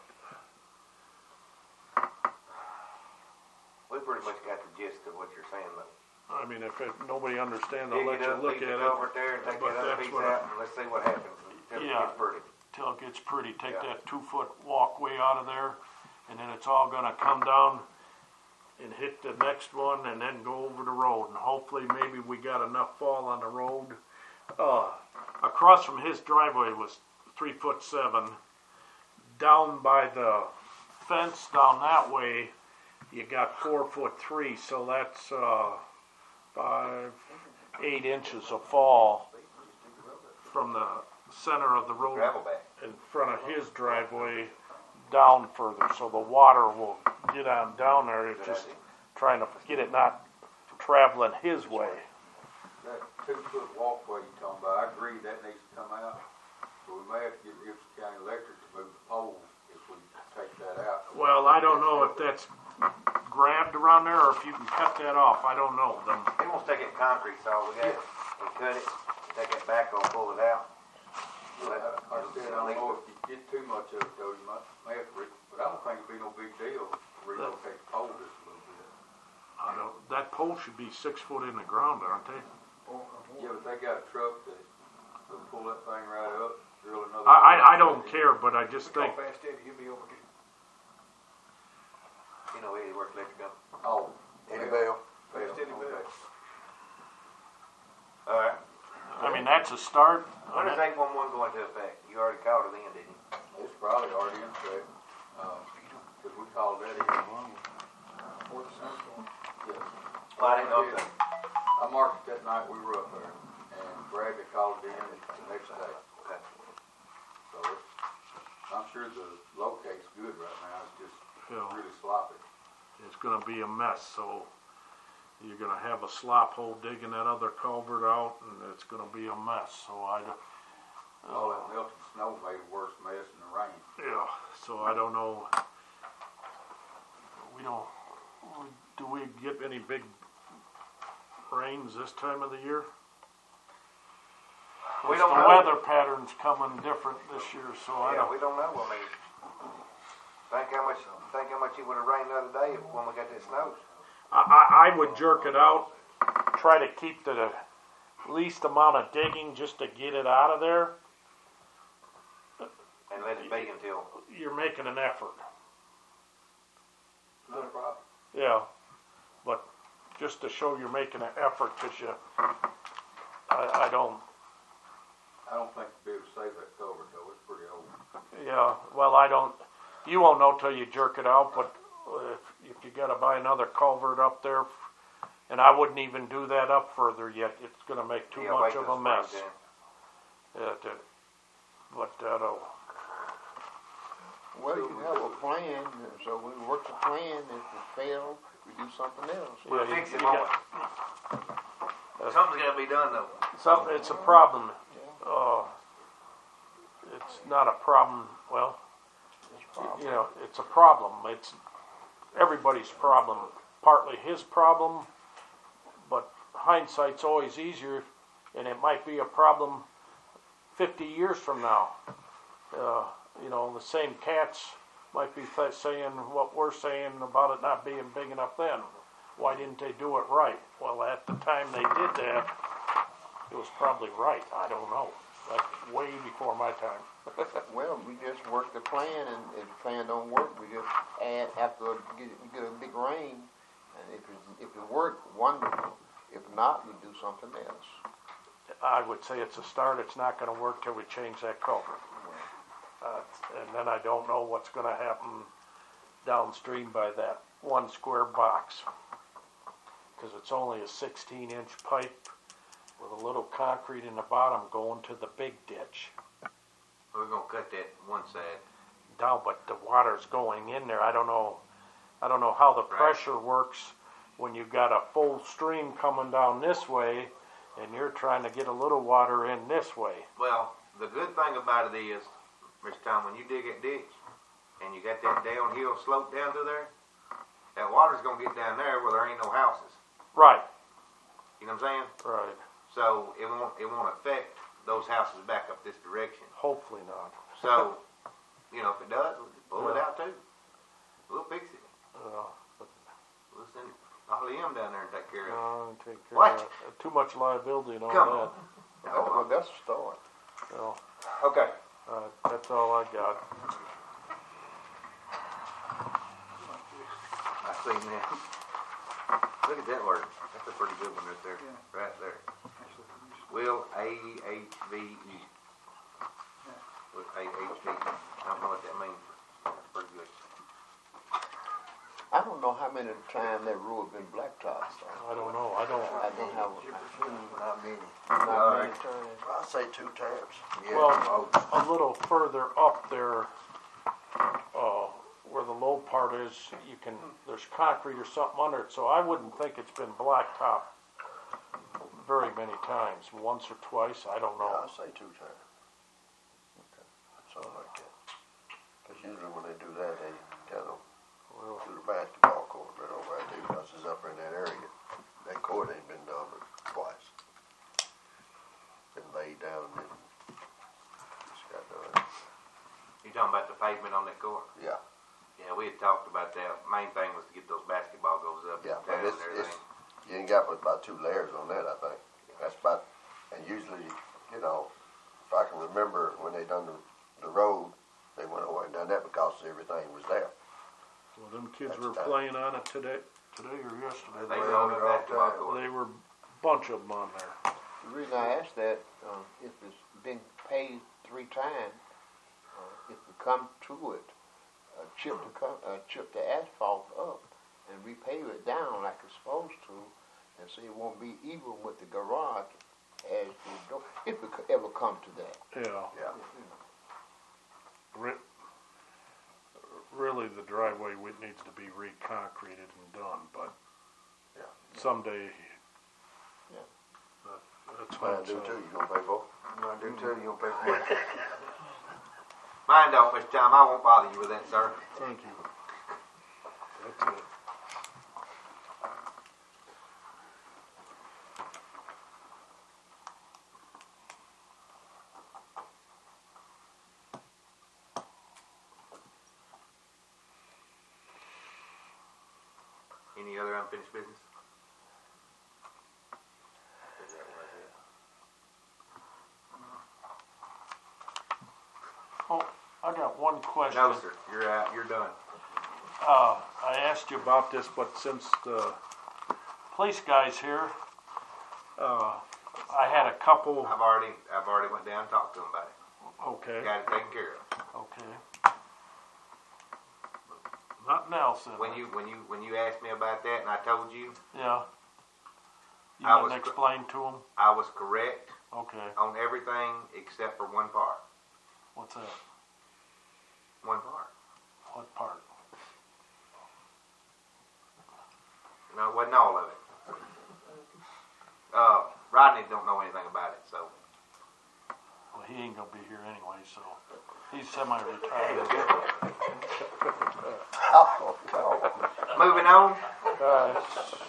We pretty much got the gist of what you're saying, though. I mean, if it, nobody understands, I'll Dig let it you up, look leave at it it. over there, and take but that other that's piece what I- out, and let's see what happens until it Yeah. gets pretty. Till it gets pretty, take Yeah. that two foot walkway out of there, and then it's all gonna come down and hit the next one and then go over the road, and hopefully maybe we got enough fall on the road. Uh, across from his driveway was three foot seven. Down by the fence down that way, you got four foot three, so that's, uh, five, eight inches of fall from the center of the road Gravel back. in front of his driveway down further, so the water will get on down there. It's Good just idea. trying to get it not traveling his way. That two-foot walkway you talking about, I agree that needs to come out. But we may have to get Gibson County Electric to move the poles if we take that out. Well, I don't know if that's grabbed around there or if you can cut that off. I don't know. Them, He wants to take it concrete, so we got it. We cut it, take it back, or pull it out. I Let- I said, I don't know if you get too much of it though, you might, may have to, re- but I don't think it'd be no big deal to relocate the pole just a little bit. I don't, that pole should be six foot in the ground, aren't they? Yeah, but they got a truck that will pull that thing right up, drill another. I, I, I don't care, but I just We think, call Fast Eddie, he'll be over here. You know, Eddie works electric company. Oh. Eddie Bell? Fast Eddie Bell. Okay. All right. I mean, that's a start. When does eight one one go into effect? You already called it in, didn't you? It's probably already in effect, uh, cause we called that in. Fourth Central. Yes. Well, I didn't know if I marked it that night we were up there, and Bradley called it in the next day. Okay. So it's, I'm sure the locate's good right now, it's just Yeah. really sloppy. It's gonna be a mess, so you're gonna have a slop hole digging that other culvert out, and it's gonna be a mess, so I, don't- All that melted snow made a worse mess than the rain. yeah, so I don't know. We don't, do we get any big rains this time of the year? We don't The know. weather pattern's coming different this year, so I Yeah, don't, we don't know. I mean, think how much, think how much it would have rained the other day if, when we got that snow. I, I, I would jerk it out, try to keep the least amount of digging just to get it out of there. And let it be until, You're making an effort. Not a problem. Yeah, but just to show you're making an effort, cause you, I, I don't, I don't think you'll be able to save that culvert though, it's pretty old. yeah, well, I don't, you won't know till you jerk it out, but if, if you gotta buy another culvert up there, and I wouldn't even do that up further yet, it's gonna make too yeah, much wait of till a mess. spring Yeah, that- but, uh, Well, you have a plan, so we work the plan, if it fails, we do something else. We'll yeah, you- fix it, you won't got- then. Something's gotta be done though. Some, it's a problem. Uh, it's not a problem, well, you know, it's a problem. It's everybody's problem. Partly his problem, but hindsight's always easier, and it might be a problem fifty years from now. Uh, you know, the same cats might be th- saying what we're saying about it not being big enough then. Why didn't they do it right? Well, at the time they did that, it was probably right. I don't know. That's way before my time. Well, we just work the plan, and if the plan don't work, we just add, after we get, we get a big rain, and if it, if it work, wonderful. If not, we do something else. I would say it's a start. It's not going to work till we change that culvert. Uh, and then I don't know what's going to happen downstream by that one square box. Because it's only a sixteen inch pipe with a little concrete in the bottom going to the big ditch. We're gonna cut that one side. No, but the water's going in there. I don't know, I don't know how the Right. pressure works when you got a full stream coming down this way and you're trying to get a little water in this way. Well, the good thing about it is, Mister Tom, when you dig that ditch and you got that downhill slope down through there, that water's gonna get down there where there ain't no houses. Right, You know what I'm saying? right. So it won't it won't affect those houses back up this direction. Hopefully not. So, you know, if it does, we'll just pull it Yeah. out too. We'll fix it. Uh, but, We'll send Holly M down there and take care of no, take care What? of that. Too much liability and all Come that. on. That, well, it. that's a start. So, Okay. uh, that's all I got. I see now. Look at that word. That's a pretty good one right there. Yeah. Right there. Actually, you just- Will A H V E. With A H V E. I don't know what that means. That's pretty good. I don't know how many times that road been blacktop, so. I don't know. I don't. I don't have, a- Not many. not All many right. times. I say two tabs. Yeah, Well, most. a little further up there, uh, where the low part is, you can, there's concrete or something under it, so I wouldn't think it's been blacktop very many times, once or twice, I don't Yeah, know. I say two tabs. Something like that. Cause usually when they do that, they kind of Well, do the basketball court right over there too, because it's up in that area. That court ain't been done but twice. Been laid down and then just got done. You talking about the pavement on that court? Yeah, Yeah, we had talked about that. Main thing was to get those basketball goals up yeah, and but down it's, and it's, everything. you ain't got but about two layers on that, I think. That's about, and usually, you know, if I can remember when they done the, the road, they went over and done that because everything was there. well, them kids That's were tough. playing on it today, today or yesterday. They Well, were on the they're all basketball tired. court. They were, bunch of them on there. The reason I asked that, um, if it's been paid three times, uh, if we come to it, uh, chip the, co- uh, chip the asphalt up and repave it down like it's supposed to, and so it won't be even with the garage as the door, if it could ever come to that. Yeah, Yeah. You know. re- really the driveway would- needs to be reconcreted and done, but Yeah. someday. Yeah. that- That's Mine fine, do so. too, you gonna pay for it? Mine do too, you gonna pay for it? Mine don't, Mister Tom. I won't bother you with that, sir. Thank you. That's it. Any other unfinished business? Oh, I got one question. No, sir. You're out. You're done. Uh, I asked you about this, but since the police guy's here, uh, I had a couple, I've already, I've already went down and talked to him about it. okay, Got it taken care of. okay. Nothing else in When there. you, when you, when you asked me about that, and I told you, Yeah. You I didn't was- explain to him? I was correct Okay, on everything except for one part. what's that? One part. What part? No, it wasn't all of it. Uh, Rodney don't know anything about it, so. Well, he ain't gonna be here anyway, so he's semi-retired. Oh, God. Moving on. Uh,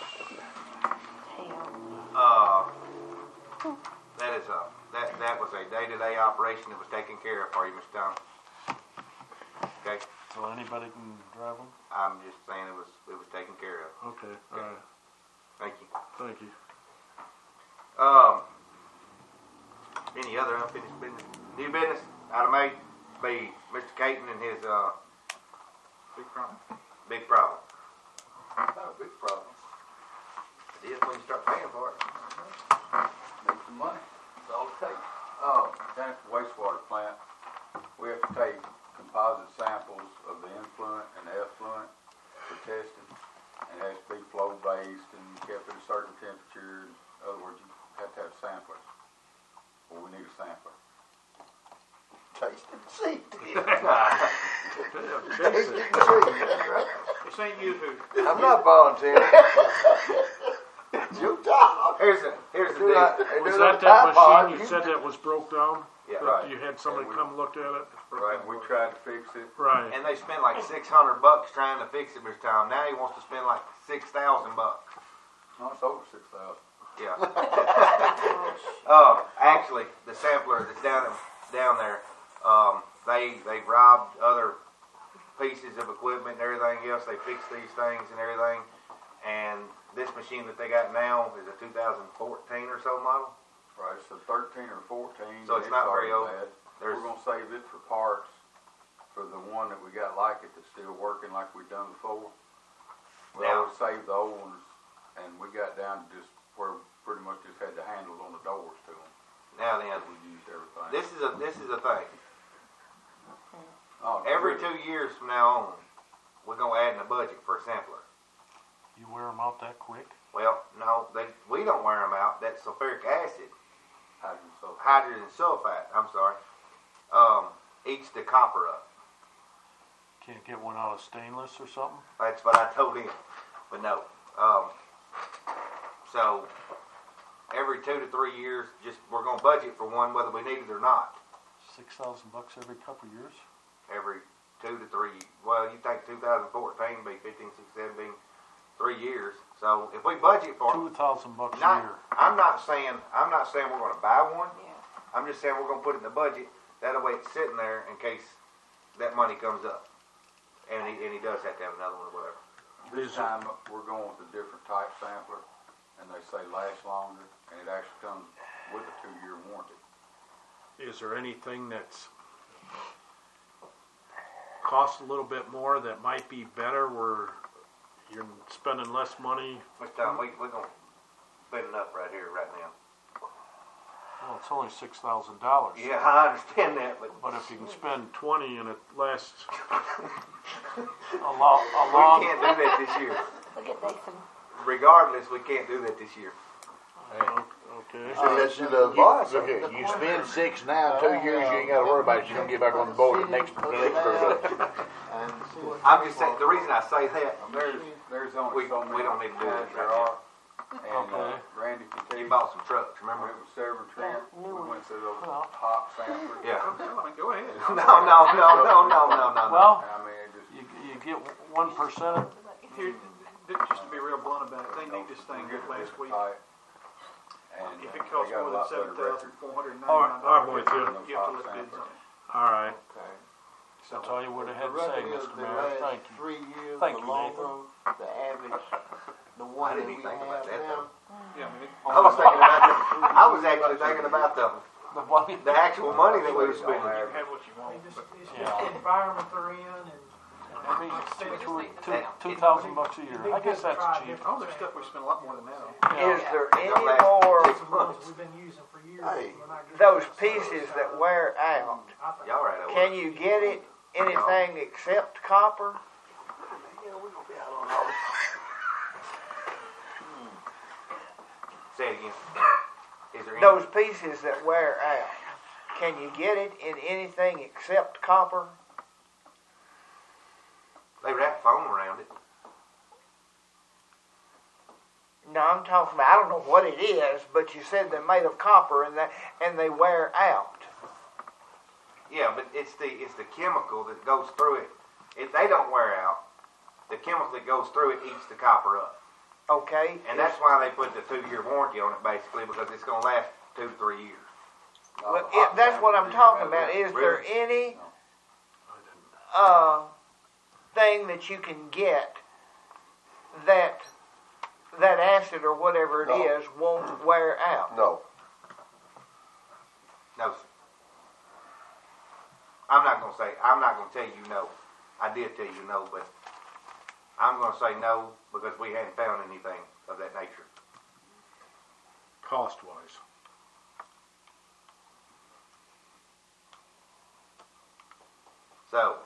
Uh, that is a, that, that was a day-to-day operation that was taken care of for you, Mister Tom. Okay? so anybody can drive him? I'm just saying it was, it was taken care of. Okay, alright, Thank you. thank you. Um, any other unfinished business? New business, item eight, be Mister Caton and his, uh, Big problem. big problem. Not a big problem. It is when you start paying for it. Make some money. That's all it takes. Uh, down at the wastewater plant, we have to take composite samples of the influent and the effluent for testing. And it has to be flow based and kept at a certain temperature. In other words, you have to have samplers. Well, we need a sampler. Take tasted the seat. Chase Tasted it. the seat, that's right. This ain't you who. I'm not volunteering. It's your job. Here's the, here's the Do deal. that- they Was do that little that Tide machine you Pod, said that was broke down? Yeah. That Right. You had somebody And we- come look at it? Right, we tried to fix it. Right. And they spent like six hundred bucks trying to fix it this time. Now he wants to spend like six thousand bucks. No, it's over six thousand. Yeah. uh, actually, the sampler that's down down there, um, they they robbed other pieces of equipment and everything else. They fixed these things and everything. And this machine that they got now is a two thousand fourteen or so model. Right, it's a thirteen or fourteen. So it's not very already old. bad. There's We're gonna save it for parts for the one that we got like it that's still working like we've done before. We Now- always saved the old ones, and we got down to just where we pretty much just had the handles on the doors to them. now then, We used everything. this is a this is a thing. Oh, no, Every really. two years from now on, we're gonna add in a budget for a sampler. You wear them out that quick? Well, no, they we don't wear them out. That's sulfuric acid, Hydrogen sulfide. hydrogen sulfide. I'm sorry. Um, eats the copper up. Can't get one out of stainless or something? That's what I told him. But no. Um, so every two to three years, just we're gonna budget for one whether we need it or not. Six thousand bucks every couple of years? Every two to three. Well, you think two thousand fourteen be fifteen, sixteen, seventeen, three years. So if we budget for Two thousand bucks a not, year. I'm not saying I'm not saying we're gonna buy one. Yeah. I'm just saying we're gonna put it in the budget. That way it's sitting there in case that money comes up, and he and he does have to have another one or whatever. This time, we're going with a different type sampler, and they say lasts longer, and it actually comes with a two-year warranty. Is there anything that's costs a little bit more that might be better where you're spending less money? Which time we we're gonna spend it up right here, right now. Well, it's only six thousand dollars. Yeah, I understand that, but But if you can spend twenty and it lasts a long, a we long, can't do that this year. Look at Nathan. Regardless, we can't do that this year. okay. Unless you love boss. Look here, you spend six now, two years, you ain't gotta worry about it. You're gonna get back on the board the next, the next election. I'm just saying, the reason I say that, There's, there's only We- so many we don't need to do times that there right are. And, uh, Okay. Randy can tell he you, bought some trucks, when remember? it was Severn Trent, we went through those Well. top samplers. Yeah. Well, I mean, go ahead. No, no, no, no, no, no, no, no. Well, And I mean, it just. you, you get one percent. Here, just to be real blunt about it, they need this thing Get last week. tight. And If uh, it costs they got a more than lot seven better thousand records. four hundred Oh, ninety-nine I'm dollars, with you. you have to let bids on it. All right. Okay. So, That's all you would have had The to say, record Mister of the Mayor. last Thank you. Three years, Thank the you, long Nathan. run, the average, the I one that didn't we even think about have that, now. yeah, I mean, it, I was thinking about that. I was actually thinking about the The money. the actual money that we were spending. you can have what you want, It's but just, it's Yeah. just the environment they're in and. Every like I said, it's two, like- two, two thousand bucks a year. I guess that's cheap. oh, there's stuff we spend a lot more than that on. Is Yeah. there It any don't last more six Some ones months. we've been using for years. Hey, we're not getting- those pieces that wear out? I think- Y'all right over. Can you get it anything except copper? Say it again. Is there any? Those pieces that wear out, can you get it in anything except copper? They wrap foam around it. No, I'm talking about, I don't know what it is, but you said they're made of copper and that, and they wear out. Yeah, but it's the it's the chemical that goes through it. If they don't wear out, the chemical that goes through it eats the copper up. Okay? And that's why they put the two-year warranty on it, basically, because it's going to last two, three years. Well, it, that's what I'm talking about. Is there any uh, thing that you can get that that acid or whatever it No. is won't wear out? No. No, sir. I'm not going to say, I'm not going to tell you no. I did tell you no, but I'm going to say no because we hadn't found anything of that nature. Cost wise. So,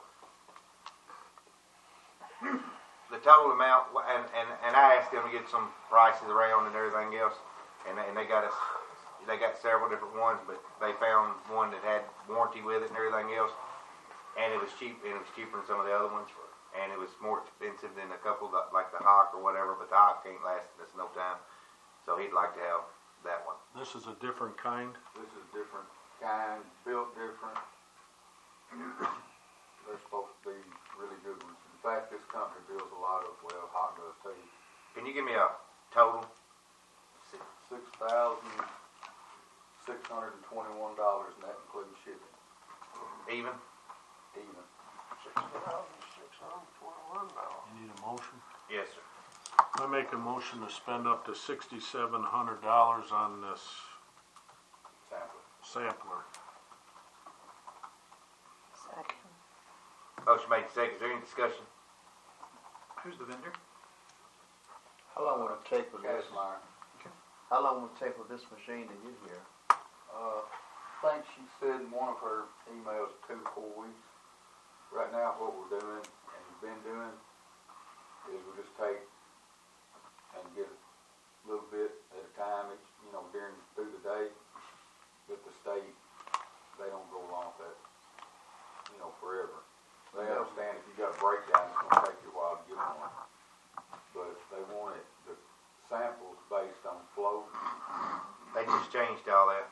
the total amount, and, and, and I asked them to get some prices around and everything else, and, they- and they got us they got several different ones, but they found one that had warranty with it and everything else, and it was cheap, and it was cheaper than some of the other ones, and it was more expensive than a couple that, like the Hawk or whatever, but the Hawk ain't lasting us no time, so he'd like to have that one. This is a different kind. This is different kind, built different. They're supposed to be really good ones. In fact, this company builds a lot of, well, Hawk does too. Can you give me a total? Six thousand six hundred and twenty-one dollars, and that includes shipping. Even? Even. Six thousand six hundred twenty-one dollars. You need a motion? Yes, sir. I make a motion to spend up to sixty-seven hundred dollars on this Sampler. sampler. Second. Motion made second. Is there any discussion? Who's the vendor? How long would it take for this? Cashmeyer. How long would it take for this machine to get here? Uh, I think she said in one of her emails two to four weeks. Right now, what we're doing and been doing is we just take and get a little bit at a time, each, you know, during through the day. But the state, they don't go along with that, you know, forever. They understand if you got a breakdown, it's gonna take you a while to get one. But they want it, the samples based on flow. They just changed all that.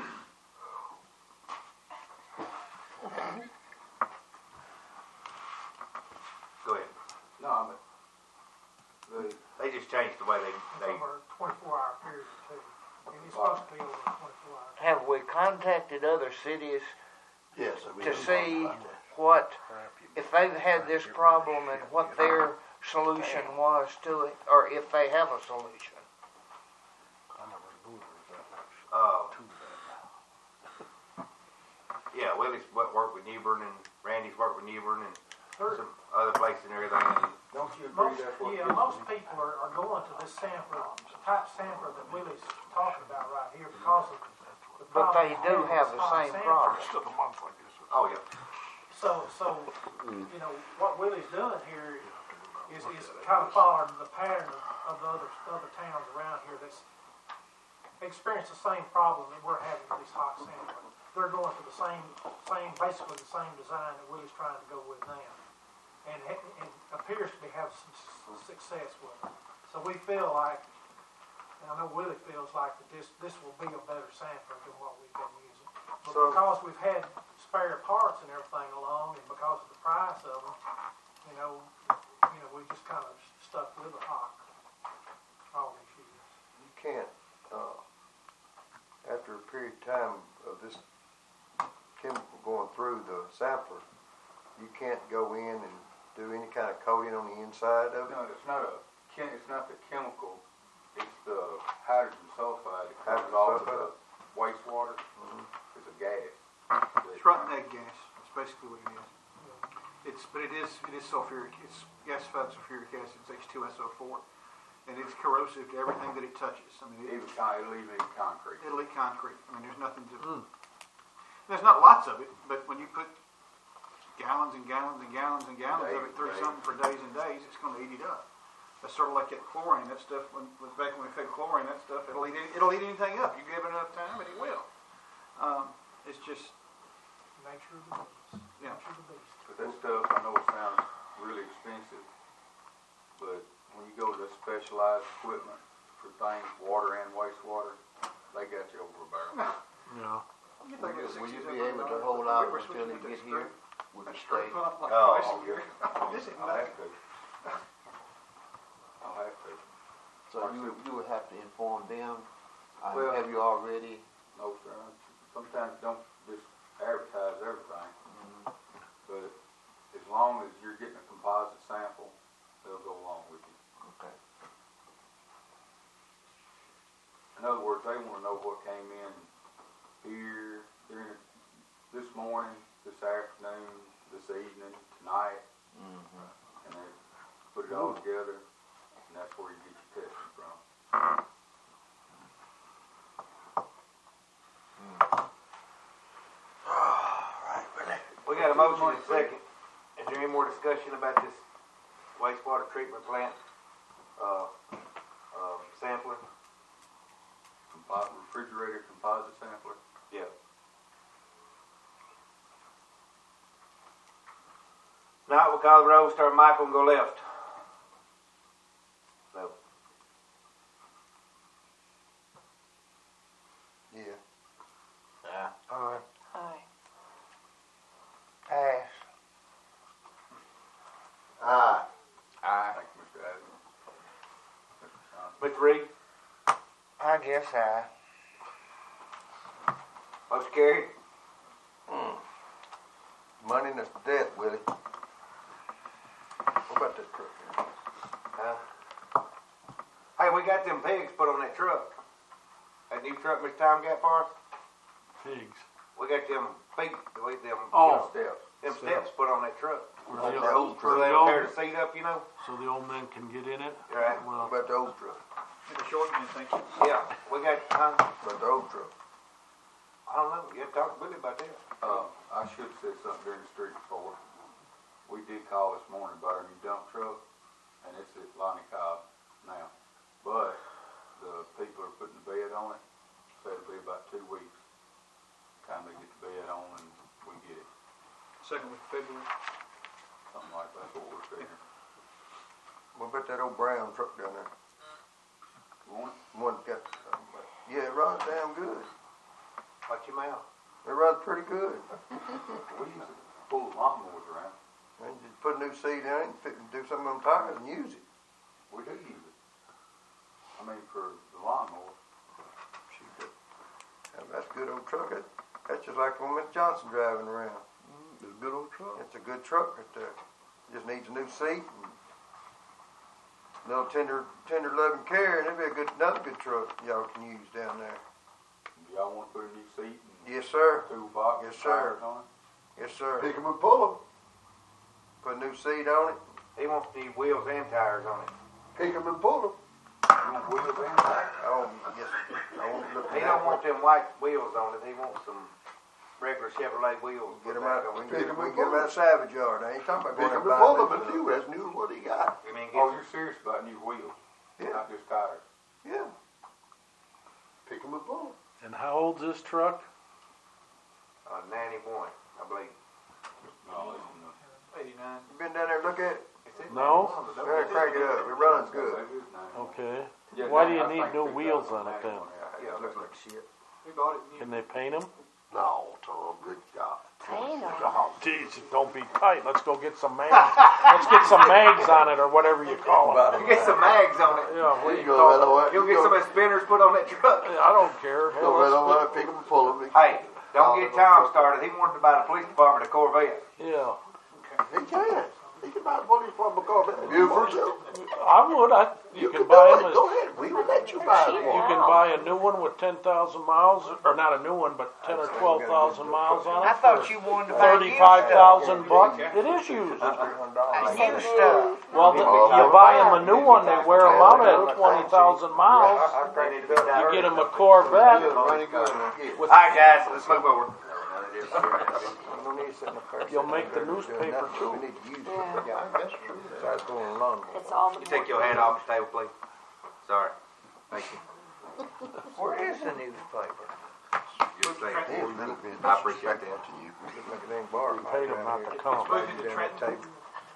Go ahead. No, I mean, the, They just changed the way they, It's they, over a twenty-four hour period too. And it's supposed to be over twenty-four hours. Have we contacted other cities Yes. we to didn't talk see about that. what, if they've had this problem and what their solution was to it, or if they have a solution? uh, yeah, Willie's wo- worked with Newbern and Randy's worked with Newbern and some other places and everything. And don't you agree Most, that's what? yeah, most people are, are going to this sampler, type sampler that Willie's talking about right here because of the But problem. they do with have this the hot same sampler. problem. oh yeah, So, so, you know, what Willie's doing here is, is kind of following the pattern of, of the other, other towns around here that's experienced the same problem that we're having with these hot samplers. They're going for the same, same, basically the same design that Willie's trying to go with now. And it, it appears to be having some s- success with it. So we feel like, and I know Willie feels like that this, this will be a better sampler than what we've been using. But So- because we've had spare parts and everything along, and because of the price of them, you know, you know, we just kind of stuck with the Hawk all these years. You can't, uh, after a period of time of this chemical going through the sampler, you can't go in and do any kind of coating on the inside of it? No, it's not a, chem- it's not the chemical, it's the hydrogen sulfide that comes Hydrogen off of sulfide. the wastewater. It's a gas. It's rotten egg gas. That's basically what it is. It's, but it is, it is sulfuric. It's gasified sulfuric acid. It's H two S O four, and it's corrosive to everything that it touches. I mean, it, Even, con- it'll even eat concrete. it'll eat concrete. I mean, there's nothing to. There's not lots of it, but when you put gallons and gallons and gallons and gallons of it through Days, something for days and days, it's going to eat it up. That's sort of like that chlorine. That stuff, when, when back when we fed chlorine, that stuff, it'll eat, it'll eat anything up. You give it enough time, and it will. Um, it's just, Nature of the beast. Yeah. Nature of the beast. But that stuff, I know it sounds really expensive, but when you go to the specialized equipment for things, water and wastewater, they got you over a barrel. Yeah. you Will think you, it's will you sixty, be seventy able to dollars. hold We out were until switching you to get that here straight- with that the straight state? pump like Oh, twice a I'll year. This ain't I'll nothing. have to. I'll have to. So you, you would have to inform them, uh, Well- have you already? No, sir. Sometimes don't just advertise everything, but as long as you're getting a composite sample, they'll go along with you. Okay. In other words, they want to know what came in here during the, this morning, this afternoon, this evening, tonight, Mm-hmm. and they put it all together, and that's where you get your testing from. we got a motion and a second. Is there any more discussion about this wastewater treatment plant, uh, uh, sampler? Like refrigerator composite sampler. Yeah. Now we'll call the roll, start Michael and go left. No. Yeah. Yeah. Aye. Aye. Pass. Aye. Aye. Thank you, Mister Adams. Mister Johnson. Mister Reed, I guess I. motion carried. Money and death, Willie. What about that truck? Huh? Hey, we got them pigs put on that truck. That new truck Mister Tom got for us. Pigs. We got them feet, we them, Oh. you know, them steps put on that truck. Like the the old So they truck. tear the seat up, you know. So the old men can get in it? Right. What Well, about the old truck? The short man, thank you. Yeah, we got. Uh, What about the old truck? I don't know. You have to talk to Billy about that. Uh, I should have said something during the street before. We did call this morning about our new dump truck, and it's at Lonnie Cobb now. But the people are putting the bed on it, so it'll be about two weeks. Time they get the bed on and we get it. Second week of February. Something like that's what we're figuring. What about that old brown truck down there? One, One got, yeah, it runs damn good. Watch your mouth. It runs pretty good. we use it to pull the lawnmowers around. And just put a new seat in it and fit, do some of them tires and use it. We do use it. I mean, for the lawnmower. Shoot, that, that- that's a good old truck. That, that's just like when Miss Johnson driving around. It's a good old truck. It's a good truck right there. Just needs a new seat and a little tender, tender loving care, and it'd be a good, another good truck y'all can use down there. Do y'all want to put a new seat and Yes, sir. toolbox? Yes, sir. tires on it? Yes, sir. Pick 'em and pull 'em. Put a new seat on it. He wants the wheels and tires on it. Pick 'em and pull 'em. You want wheels and tires? Oh, yes. I won't look He at don't that. want them white wheels on it. He wants some regular Chevrolet wheels. Get put them back out. on We it. can get, we can get them out of Savage Yard. I ain't talking about Pick going 'em out and pull 'em, buying but new new, that's new what he got. You mean Oh, get you're serious about new wheels, Yeah, not just tires? yeah. Pick 'em and pull 'em. and how old's this truck? uh, ninety-one, I believe. No, it's in the. Eighty-nine. You been down there and look at it? It's in No. ninety-one, but Go don't- ahead, crank it up. It runs good. Maybe it's nine. Okay. Yeah, Why now, do you I need think new two wheels thousand on it then? ninety-one, It looks like shit. We bought it new. Can they paint them? No, Tom, good job. Paint 'em. Oh, geez, don't be tight. Let's go get some mags. Let's get some mags on it or whatever you call it. You get some mags on it. Yeah, what do You you go call right it? away. You'll get some of the spinners put on that truck. I don't care. Hell, Go right let's over there, pick 'em and pull 'em. Hey, don't get Tom started. He wanted to buy the police department a Corvette. do- Yeah, He can. He can buy the police department because it's beautiful. I would. I you, You can can buy do them it. as Go ahead. We will let you buy you one. can buy a new one with ten thousand miles, or not a new one, but ten or twelve thousand miles on it. I thought you wanted to buy Thirty-five thousand bucks. It is used. used stuff. Well, the, you buy them a new one, they wear them out at twenty thousand miles. You get them a Corvette. Running good. All right, guys, let's move over. You'll make the newspaper We too. need to use it. Yeah, Yeah, that's true. Besides going along with it. it's all the. You take your hat off the table, please. Sorry. Thank you. Where is the newspaper? Good thing. Hey, a little bit I appreciate that. disrespectful to you. Look like it ain't bar. Paid them not to come. Moved into Down that Trenton. table.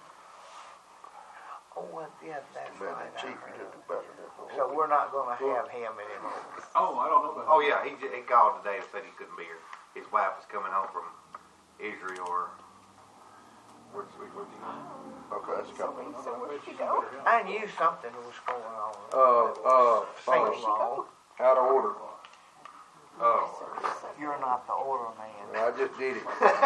Oh, well, yeah, that's Better right. than I cheap, you heard. do better. So we're not gonna have him anymore. Oh, I don't know about that. Oh, yeah, he, j- he called today and said he couldn't be here. His wife was coming home from Israel or where'd she, where'd she go? Okay, that's coming. So where'd she go? I knew something was going on. Uh, uh, Sing uh, along. out of order. Oh. You're not the order man. I just did it.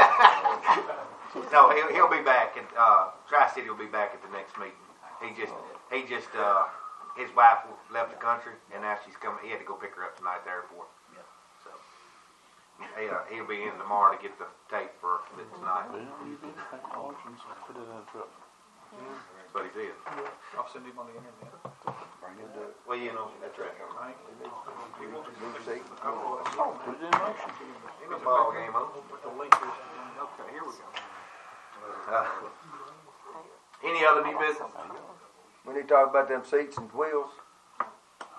No, he'll, he'll be back, and uh, Tri-City will be back at the next meeting. He just, he just, uh, his wife left the country, and now she's coming. He had to go pick her up tonight at the airport. So, he, uh, he'll be in tomorrow to get the tape for the tonight. Put it in a truck. That's what he said. I'll send him on the internet. Well, you know, that's right. Right? New seat. Oh, put it in motion. Ain't no ball game on. With the link is, okay, here we go. Uh, any other new business? We need to talk about them seats and wheels.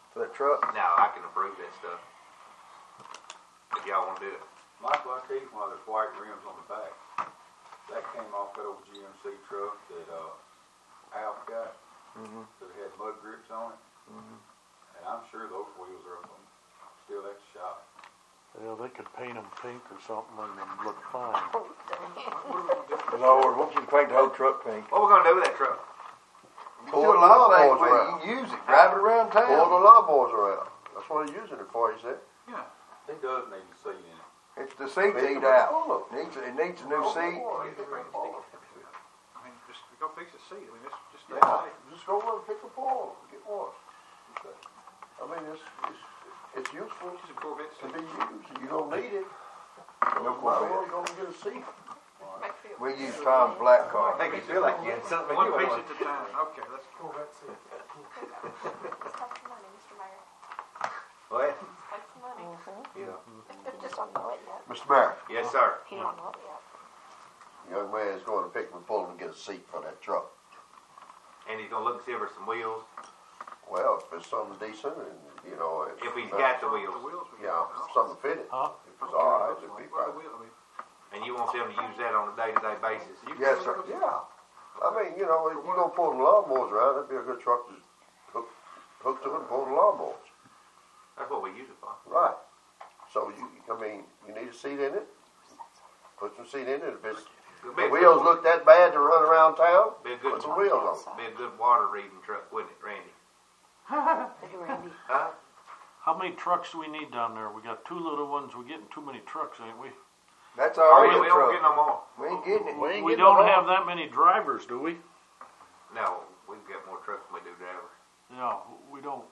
for that truck? Now, I can approve that stuff. If y'all wanna do it. Michael, I tell you, one of those white rims on the back, that came off that old G M C truck that, uh, Alf got, Mm-hmm. that had mud grips on it, Mm-hmm. and I'm sure those wheels are up on, still at the shop. Yeah, they could paint them pink or something and they'd look fine. Lord, won't you paint the whole truck pink? What we gonna do with that truck? You Pull do a the lot of things lawnmowers with it. around. You can use it, drive it around Pull town. the lawnmowers around. That's what he's using it for, he said. Yeah. It does need a seat in it. It's the seat's Make eat them out. full of Needs, it needs a new seat. I mean, just go fix the seat. I mean, it's just. Yeah, just go run, pick a ball, get one. I mean, it's, it's, it's useful It's a Corvette to seat. be used. You don't need it. No Might as Corvette. well go and get a seat. Make feel. We use Tom's black car. Make you feel like you had something One you piece want. at a time. Okay, let's go. Corvette seat. Let's have some money, Mister Mayor. What? Let's have some money. Mm-hmm. Just don't know it yet. Mister Mayor, Yes, sir. He don't know it yet. young man is going to pick and pull and get a seat for that truck. And he's gonna look and see if there's some wheels. Well, if it's something decent and, you know, it's, If he's uh, got the The wheels. wheels. we yeah, got. something fitted. Huh? If it's all right, it'd be Well, the fine. wheel, I mean, And you want them to use that on a day-to-day basis. you can Yes, go sir. look at- Yeah. I mean, you know, if you gonna pull the lawnmowers around, that'd be a good truck to hook, hook to it and pull the lawnmowers. That's what we use it for. Right. So you, I mean, you need a seat in it. Put some seat in it. If it's, It'd the be a wheels good- look that bad to run around town, Be a good, put some wheels on it. be a good water reading truck, wouldn't it, Randy? Hey, Randy. Huh? How many trucks do we need down there? We got two little ones. We're getting too many trucks, ain't we? That's Oh, our yeah, we real don't get truck. no more. We ain't getting it. We ain't We getting don't no have more. that many drivers, do we? No, we've got more trucks than we do drivers. No, we don't.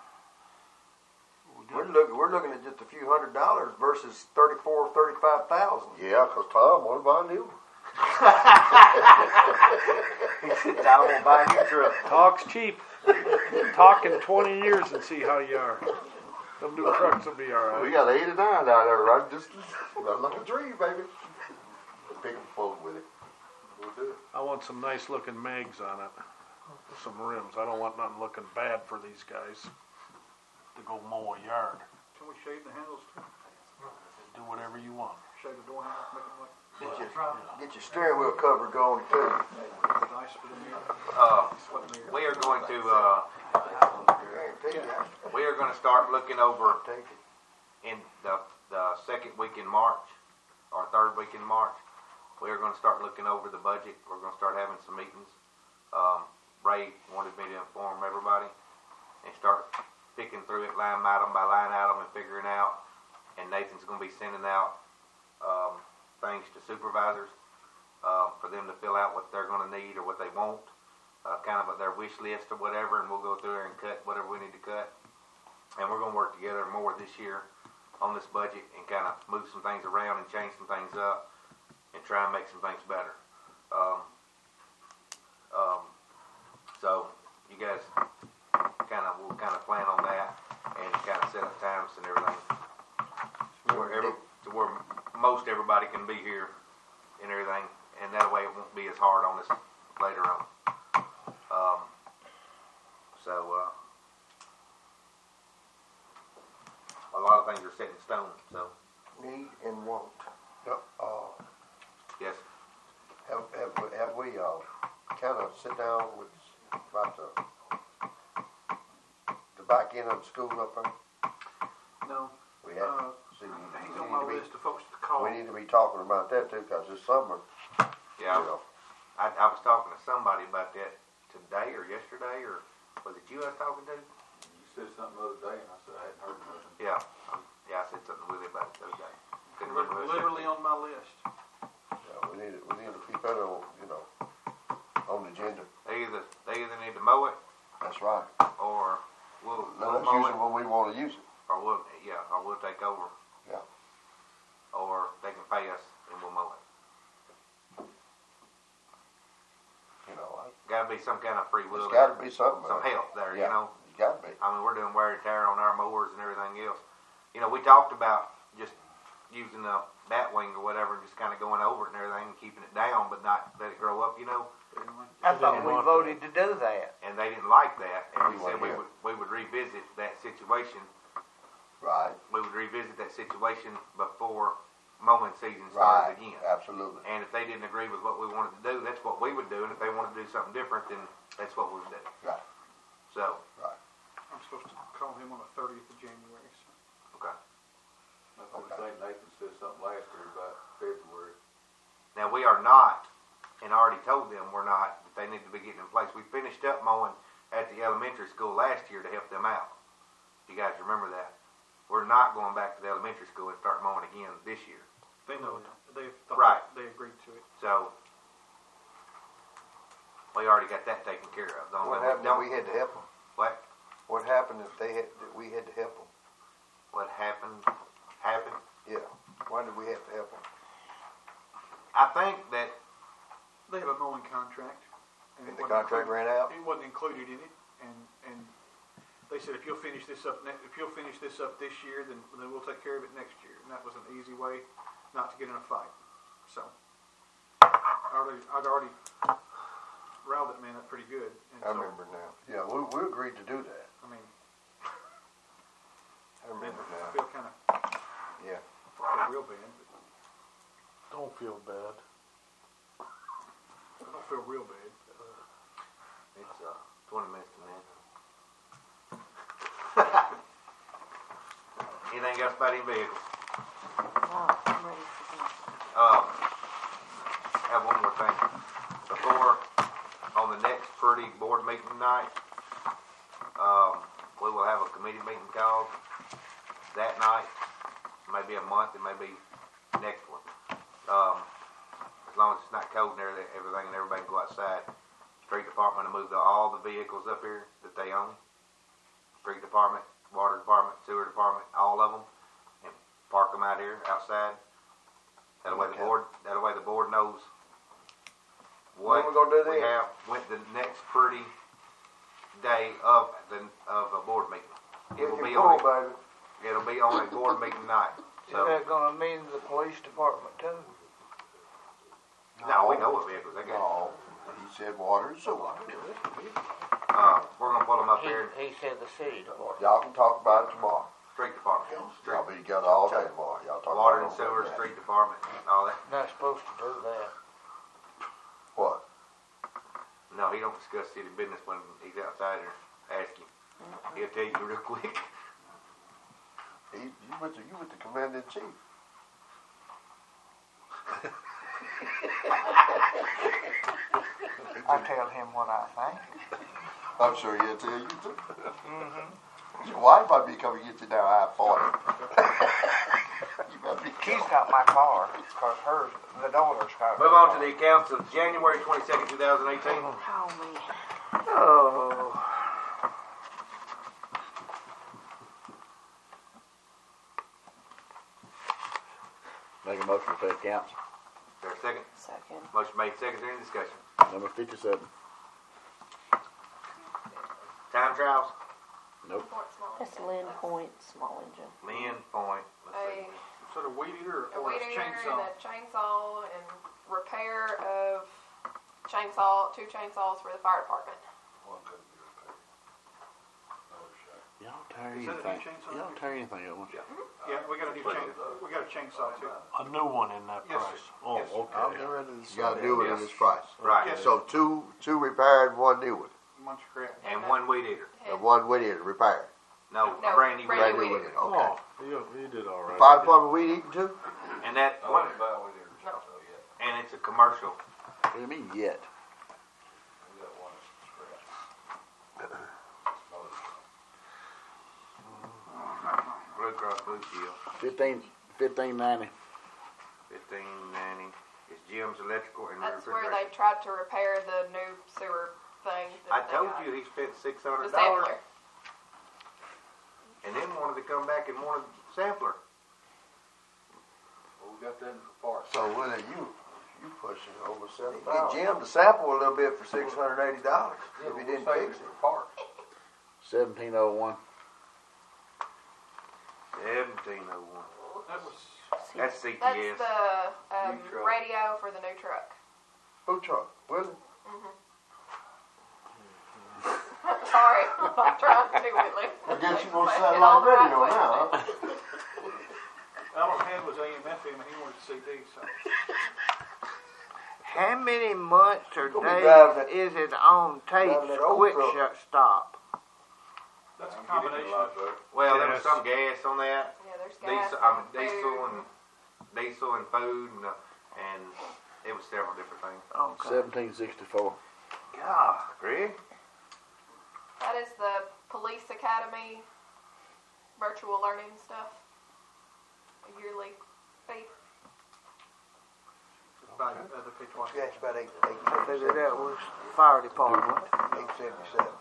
We We're got, looking, we're looking at just a few hundred dollars versus thirty-four, thirty-five thousand. Yeah, 'cause Tom wanted to buy a new one. He said, I won't buy a new truck. talk's cheap. Talk in twenty years and see how you are. Them new trucks will be all We right. got eighty-nine down there, right? Just run like a tree, baby. Pick and pull with it. We'll do it. I want some nice looking mags on it. Some rims. I don't want nothing looking bad for these guys to go mow a yard. Can we shave the handles too? Do whatever you want. Shave the door handles, make them Get your, get your steering wheel cover going too. look nice for the mirror. Uh, What mirror? we are going to, uh, Guarantee you, we are gonna start looking over take it. in the, the second week in March, or third week in March. We are gonna start looking over the budget. We're gonna start having some meetings. Um, Ray wanted me to inform everybody and start picking through it line item by line item and figuring out. And Nathan's gonna be sending out, um, things to supervisors, uh, for them to fill out what they're gonna need or what they want, uh, kind of their wish list or whatever, and we'll go through there and cut whatever we need to cut. And we're gonna work together more this year on this budget and kind of move some things around and change some things up and try and make some things better. Um, um, so you guys kind of, we'll kind of plan on that and kind of set up times and everything. Where every, to where most everybody can be here and everything, and that way it won't be as hard on us later on. Um, so, uh, a lot of things are set in stone, so, Need and want. Yep. Uh, yes. have, have, we- have we, uh, kind of sit down with, about the, the back end of the school up there? No, We have, uh, see, we he's need on my to be, list of folks to call. we need to be talking about that too, 'cause this summer, you Yeah, know, I, I was talking to somebody about that today or yesterday, or was it you I was talking to? You said something the other day, and I said I hadn't heard nothing. Yeah, um, yeah, I said something with it about it the other day. Couldn't remember who I said. Literally on my list. yeah, we need, to- we need to keep that on, you know, on the agenda. They either, they either need to mow it, That's right. or we'll, Let we'll us mow use it, it when we wanna use it. or we'll, yeah, or we'll take over. Yeah. Or they can pay us and we'll mow it. You know, I- Gotta be some kind of free will, it's there, gotta be something. some help there, you Yeah. know? It's gotta be. I mean, we're doing wear and tear on our mowers and everything else. You know, we talked about just using the bat wing or whatever, just kind of going over it and everything and keeping it down, but not let it grow up, you know. I thought we voted to do that. And they didn't like that, and we We said we weren't would we would revisit that situation. Right, We would revisit that situation before mowing season right, started again. absolutely. And if they didn't agree with what we wanted to do, that's what we would do. And if they wanted to do something different, then that's what we would do. Right. So, I'm supposed to call him on the thirtieth of January, so. okay. That's what I think Nathan said something last year about February. Now, we are not, and I already told them we're not, that they need to be getting in place. We finished up mowing at the elementary school last year to help them out. You guys remember that? We're not going back to the elementary school and start mowing again this year. They know it. They thought Right. they agreed to it. So, we already got that taken care of. The only What thing happened if don't- we had to help them? What? What happened if they had, that we had to help them? What happened, happened. Yeah, why did we have to help them? I think that, They have a mowing contract. And it the wasn't contract included- ran out? It wasn't included in it, and, and they said if you'll finish this up, ne- if you'll finish this up this year, then, then we'll take care of it next year. And that was an easy way not to get in a fight. So, I already, I'd already riled that man up pretty good. And I so, remember now. Yeah, we, we agreed to do that. I mean, I remember I now. feel kind of, Yeah. feel real bad, but Don't feel bad. I don't feel real bad. it's, uh, twenty minutes to nine. Anything else about any vehicles? No, I'm ready for this. Um, have one more thing. Before, on the next pretty board meeting tonight, um, we will have a committee meeting called that night. Maybe a month, it may be next one. Um, as long as it's not cold and everything, everything and everybody can go outside. Street department will move the, all the vehicles up here that they own. Street department, water department, sewer department, all of them, and park them out here outside. That way the Okay. board, that way the board knows When what we gonna do we this? have, with the next pretty day of the, of a board meeting. It Get will your be pool, on, baby. a- it'll be on a board meeting night. So, Is that gonna mean the police department too? no, we know what vehicles they got. No, he said water and sewer. Uh, we're gonna pull them up He, here, he said the city department. Y'all can talk about it tomorrow. street department, street, Y'all be together all day tomorrow. Y'all talk water about and it. sewer, street department, all that. Not supposed to do that. What? No, he don't discuss city business when he's outside there asking. He'll tell you real quick. He, you with the, you with the commander in chief. I tell him what I think. I'm sure he'll tell you too. Your wife might be coming to get you down I forty. You better be She's careful. got my car, cause hers, the daughter's got. Move on to the accounts of January twenty-second, two thousand eighteen. Oh, man. Oh. Make a motion to pay accounts. Is there a second? Second. Motion made, second, is there any discussion? Number fifty-seven. Time trials, Nope. Fort Small. That's Lynn Point, Small Engine. Lynn Point, let's see. A, Sort of weed eater a or a weed eater and chainsaw? a chainsaw and repair of chainsaw, two chainsaws for the fire department. Y'all tear Is that a new anything. chainsaw? Y'all tear anything at once. Mm-hmm. Yeah, we got a new chain, we got a chainsaw too. A new one in that Yes, price. sir. Oh, Yes, sir. okay. You gotta do it in this price. Right, Yes, So two, two repaired, one new one. Munch crap. and one weed eater. And one with it repaired. No, No, brand new brand weed new eater. weed Brand new with it, okay. Oh, you, you did all right. Fire department weed eating too? And that, I one, wouldn't buy with your chainsaw yet. and it's a commercial. What do you mean yet? We got one that's scratched. Blue Cross Blue Shield, Fifteen, fifteen ninety. fifteen ninety. It's Jim's Electrical and That's where Refrigeration. they tried to repair the new sewer thing. I that they told got. you he spent six The hundred dollars, sampler. and then wanted to come back and wanted sampler. Well, we got that in for parts. So Willie, you, you pushing over seven Get thousand. Jim to sample a little bit for six hundred eighty dollars if he didn't fix it. For parts. Seventeen oh one. Seventeen oh one. That was, That's C T That's S. the um, New truck. radio for the new truck. Who truck? Willie? Sorry, I'm not trying to do it. Like, I guess you want say it satellite all the right radio way. now, huh? all I had was A M F M and he wanted C D, so. How many months or Gonna be driving that- days is it on Tate's driving that old quick truck. shut stop? That's a I'm getting combination a lot of, better. Well, there was Yes. some gas on that. Yeah, there's gas. Diesel, I mean, and diesel food. and diesel and food and, uh, and it was several different things. Okay. Seventeen sixty-four. God, Greg. That is the police academy virtual learning stuff. A yearly fee. by, uh, the P twenty. Yeah, it's about eight, eight I figured seventy-seven. that was fire department. Eight seventy-seven.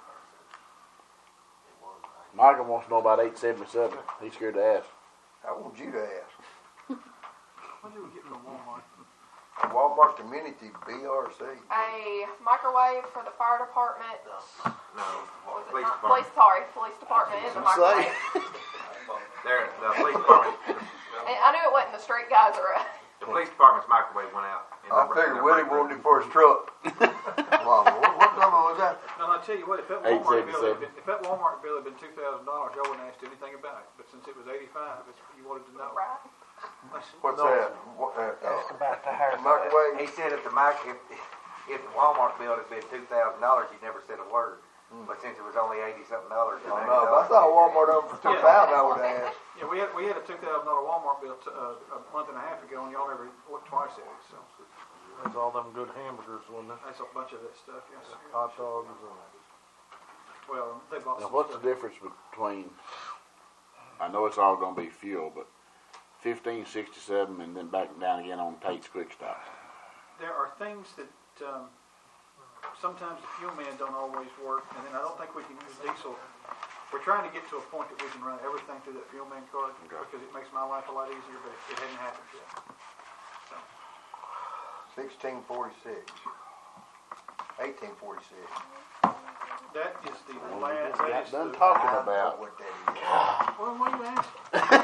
Michael wants to know about eight seventy-seven. He's scared to ask. I want you to ask. What did we get from Walmart? Walmart Community B R C. A microwave for the fire department. No, Was it police not? department. Police, sorry, police department and the microwave. There, the police department. And I knew it wasn't the street guys or The police department's microwave went out. in I the- in figured the Willie break room. wanted it for his truck. Wow, what, what number was that? Now, I tell you what, if that eight Walmart bill had seventy-seven. been, if that Walmart bill had been two thousand dollars, y'all wouldn't have asked anything about it. But since it was eighty-five, it's, you wanted to know. right. That's- What's No. that? What, uh, Ask uh, about the hair. microwave? He said if the mic, if, if the Walmart bill had been two thousand dollars, he never said a word. But since it was only eighty something dollars, Oh, no, if I thought Walmart over for two thousand, I would have asked. Yeah, we had, we had a two thousand dollar Walmart bill t- uh, a month and a half ago, and y'all never looked twice at it, so. That's all them good hamburgers, wasn't it? That's a bunch of that stuff, yes. Hot dogs and. Well, they bought Now, some what's the stuff. difference between, I know it's all gonna be fuel, but fifteen sixty-seven and then back down again on Tate's Quick Stop? There are things that, um, sometimes the fuel man don't always work, and then I don't think we can use diesel. We're trying to get to a point that we can run everything through that fuel man card, Okay. because it makes my life a lot easier, but it hadn't happened yet. So, Sixteen forty-six. Eighteen forty-six. that is the Well, last, we that got is done the, talking I know about. what that is. well, what are you asking?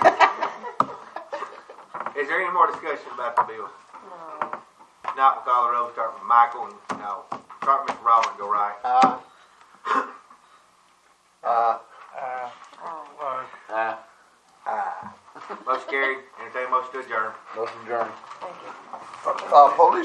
Is there any more discussion about the bill? No. Not with all the roads, start with Michael and, no, start with Mister Robert, go right. Uh, Uh, Uh, Oh, Aye. ah. Motion carried, entertain a motion to adjourn. Motion adjourned. thank you. Uh, police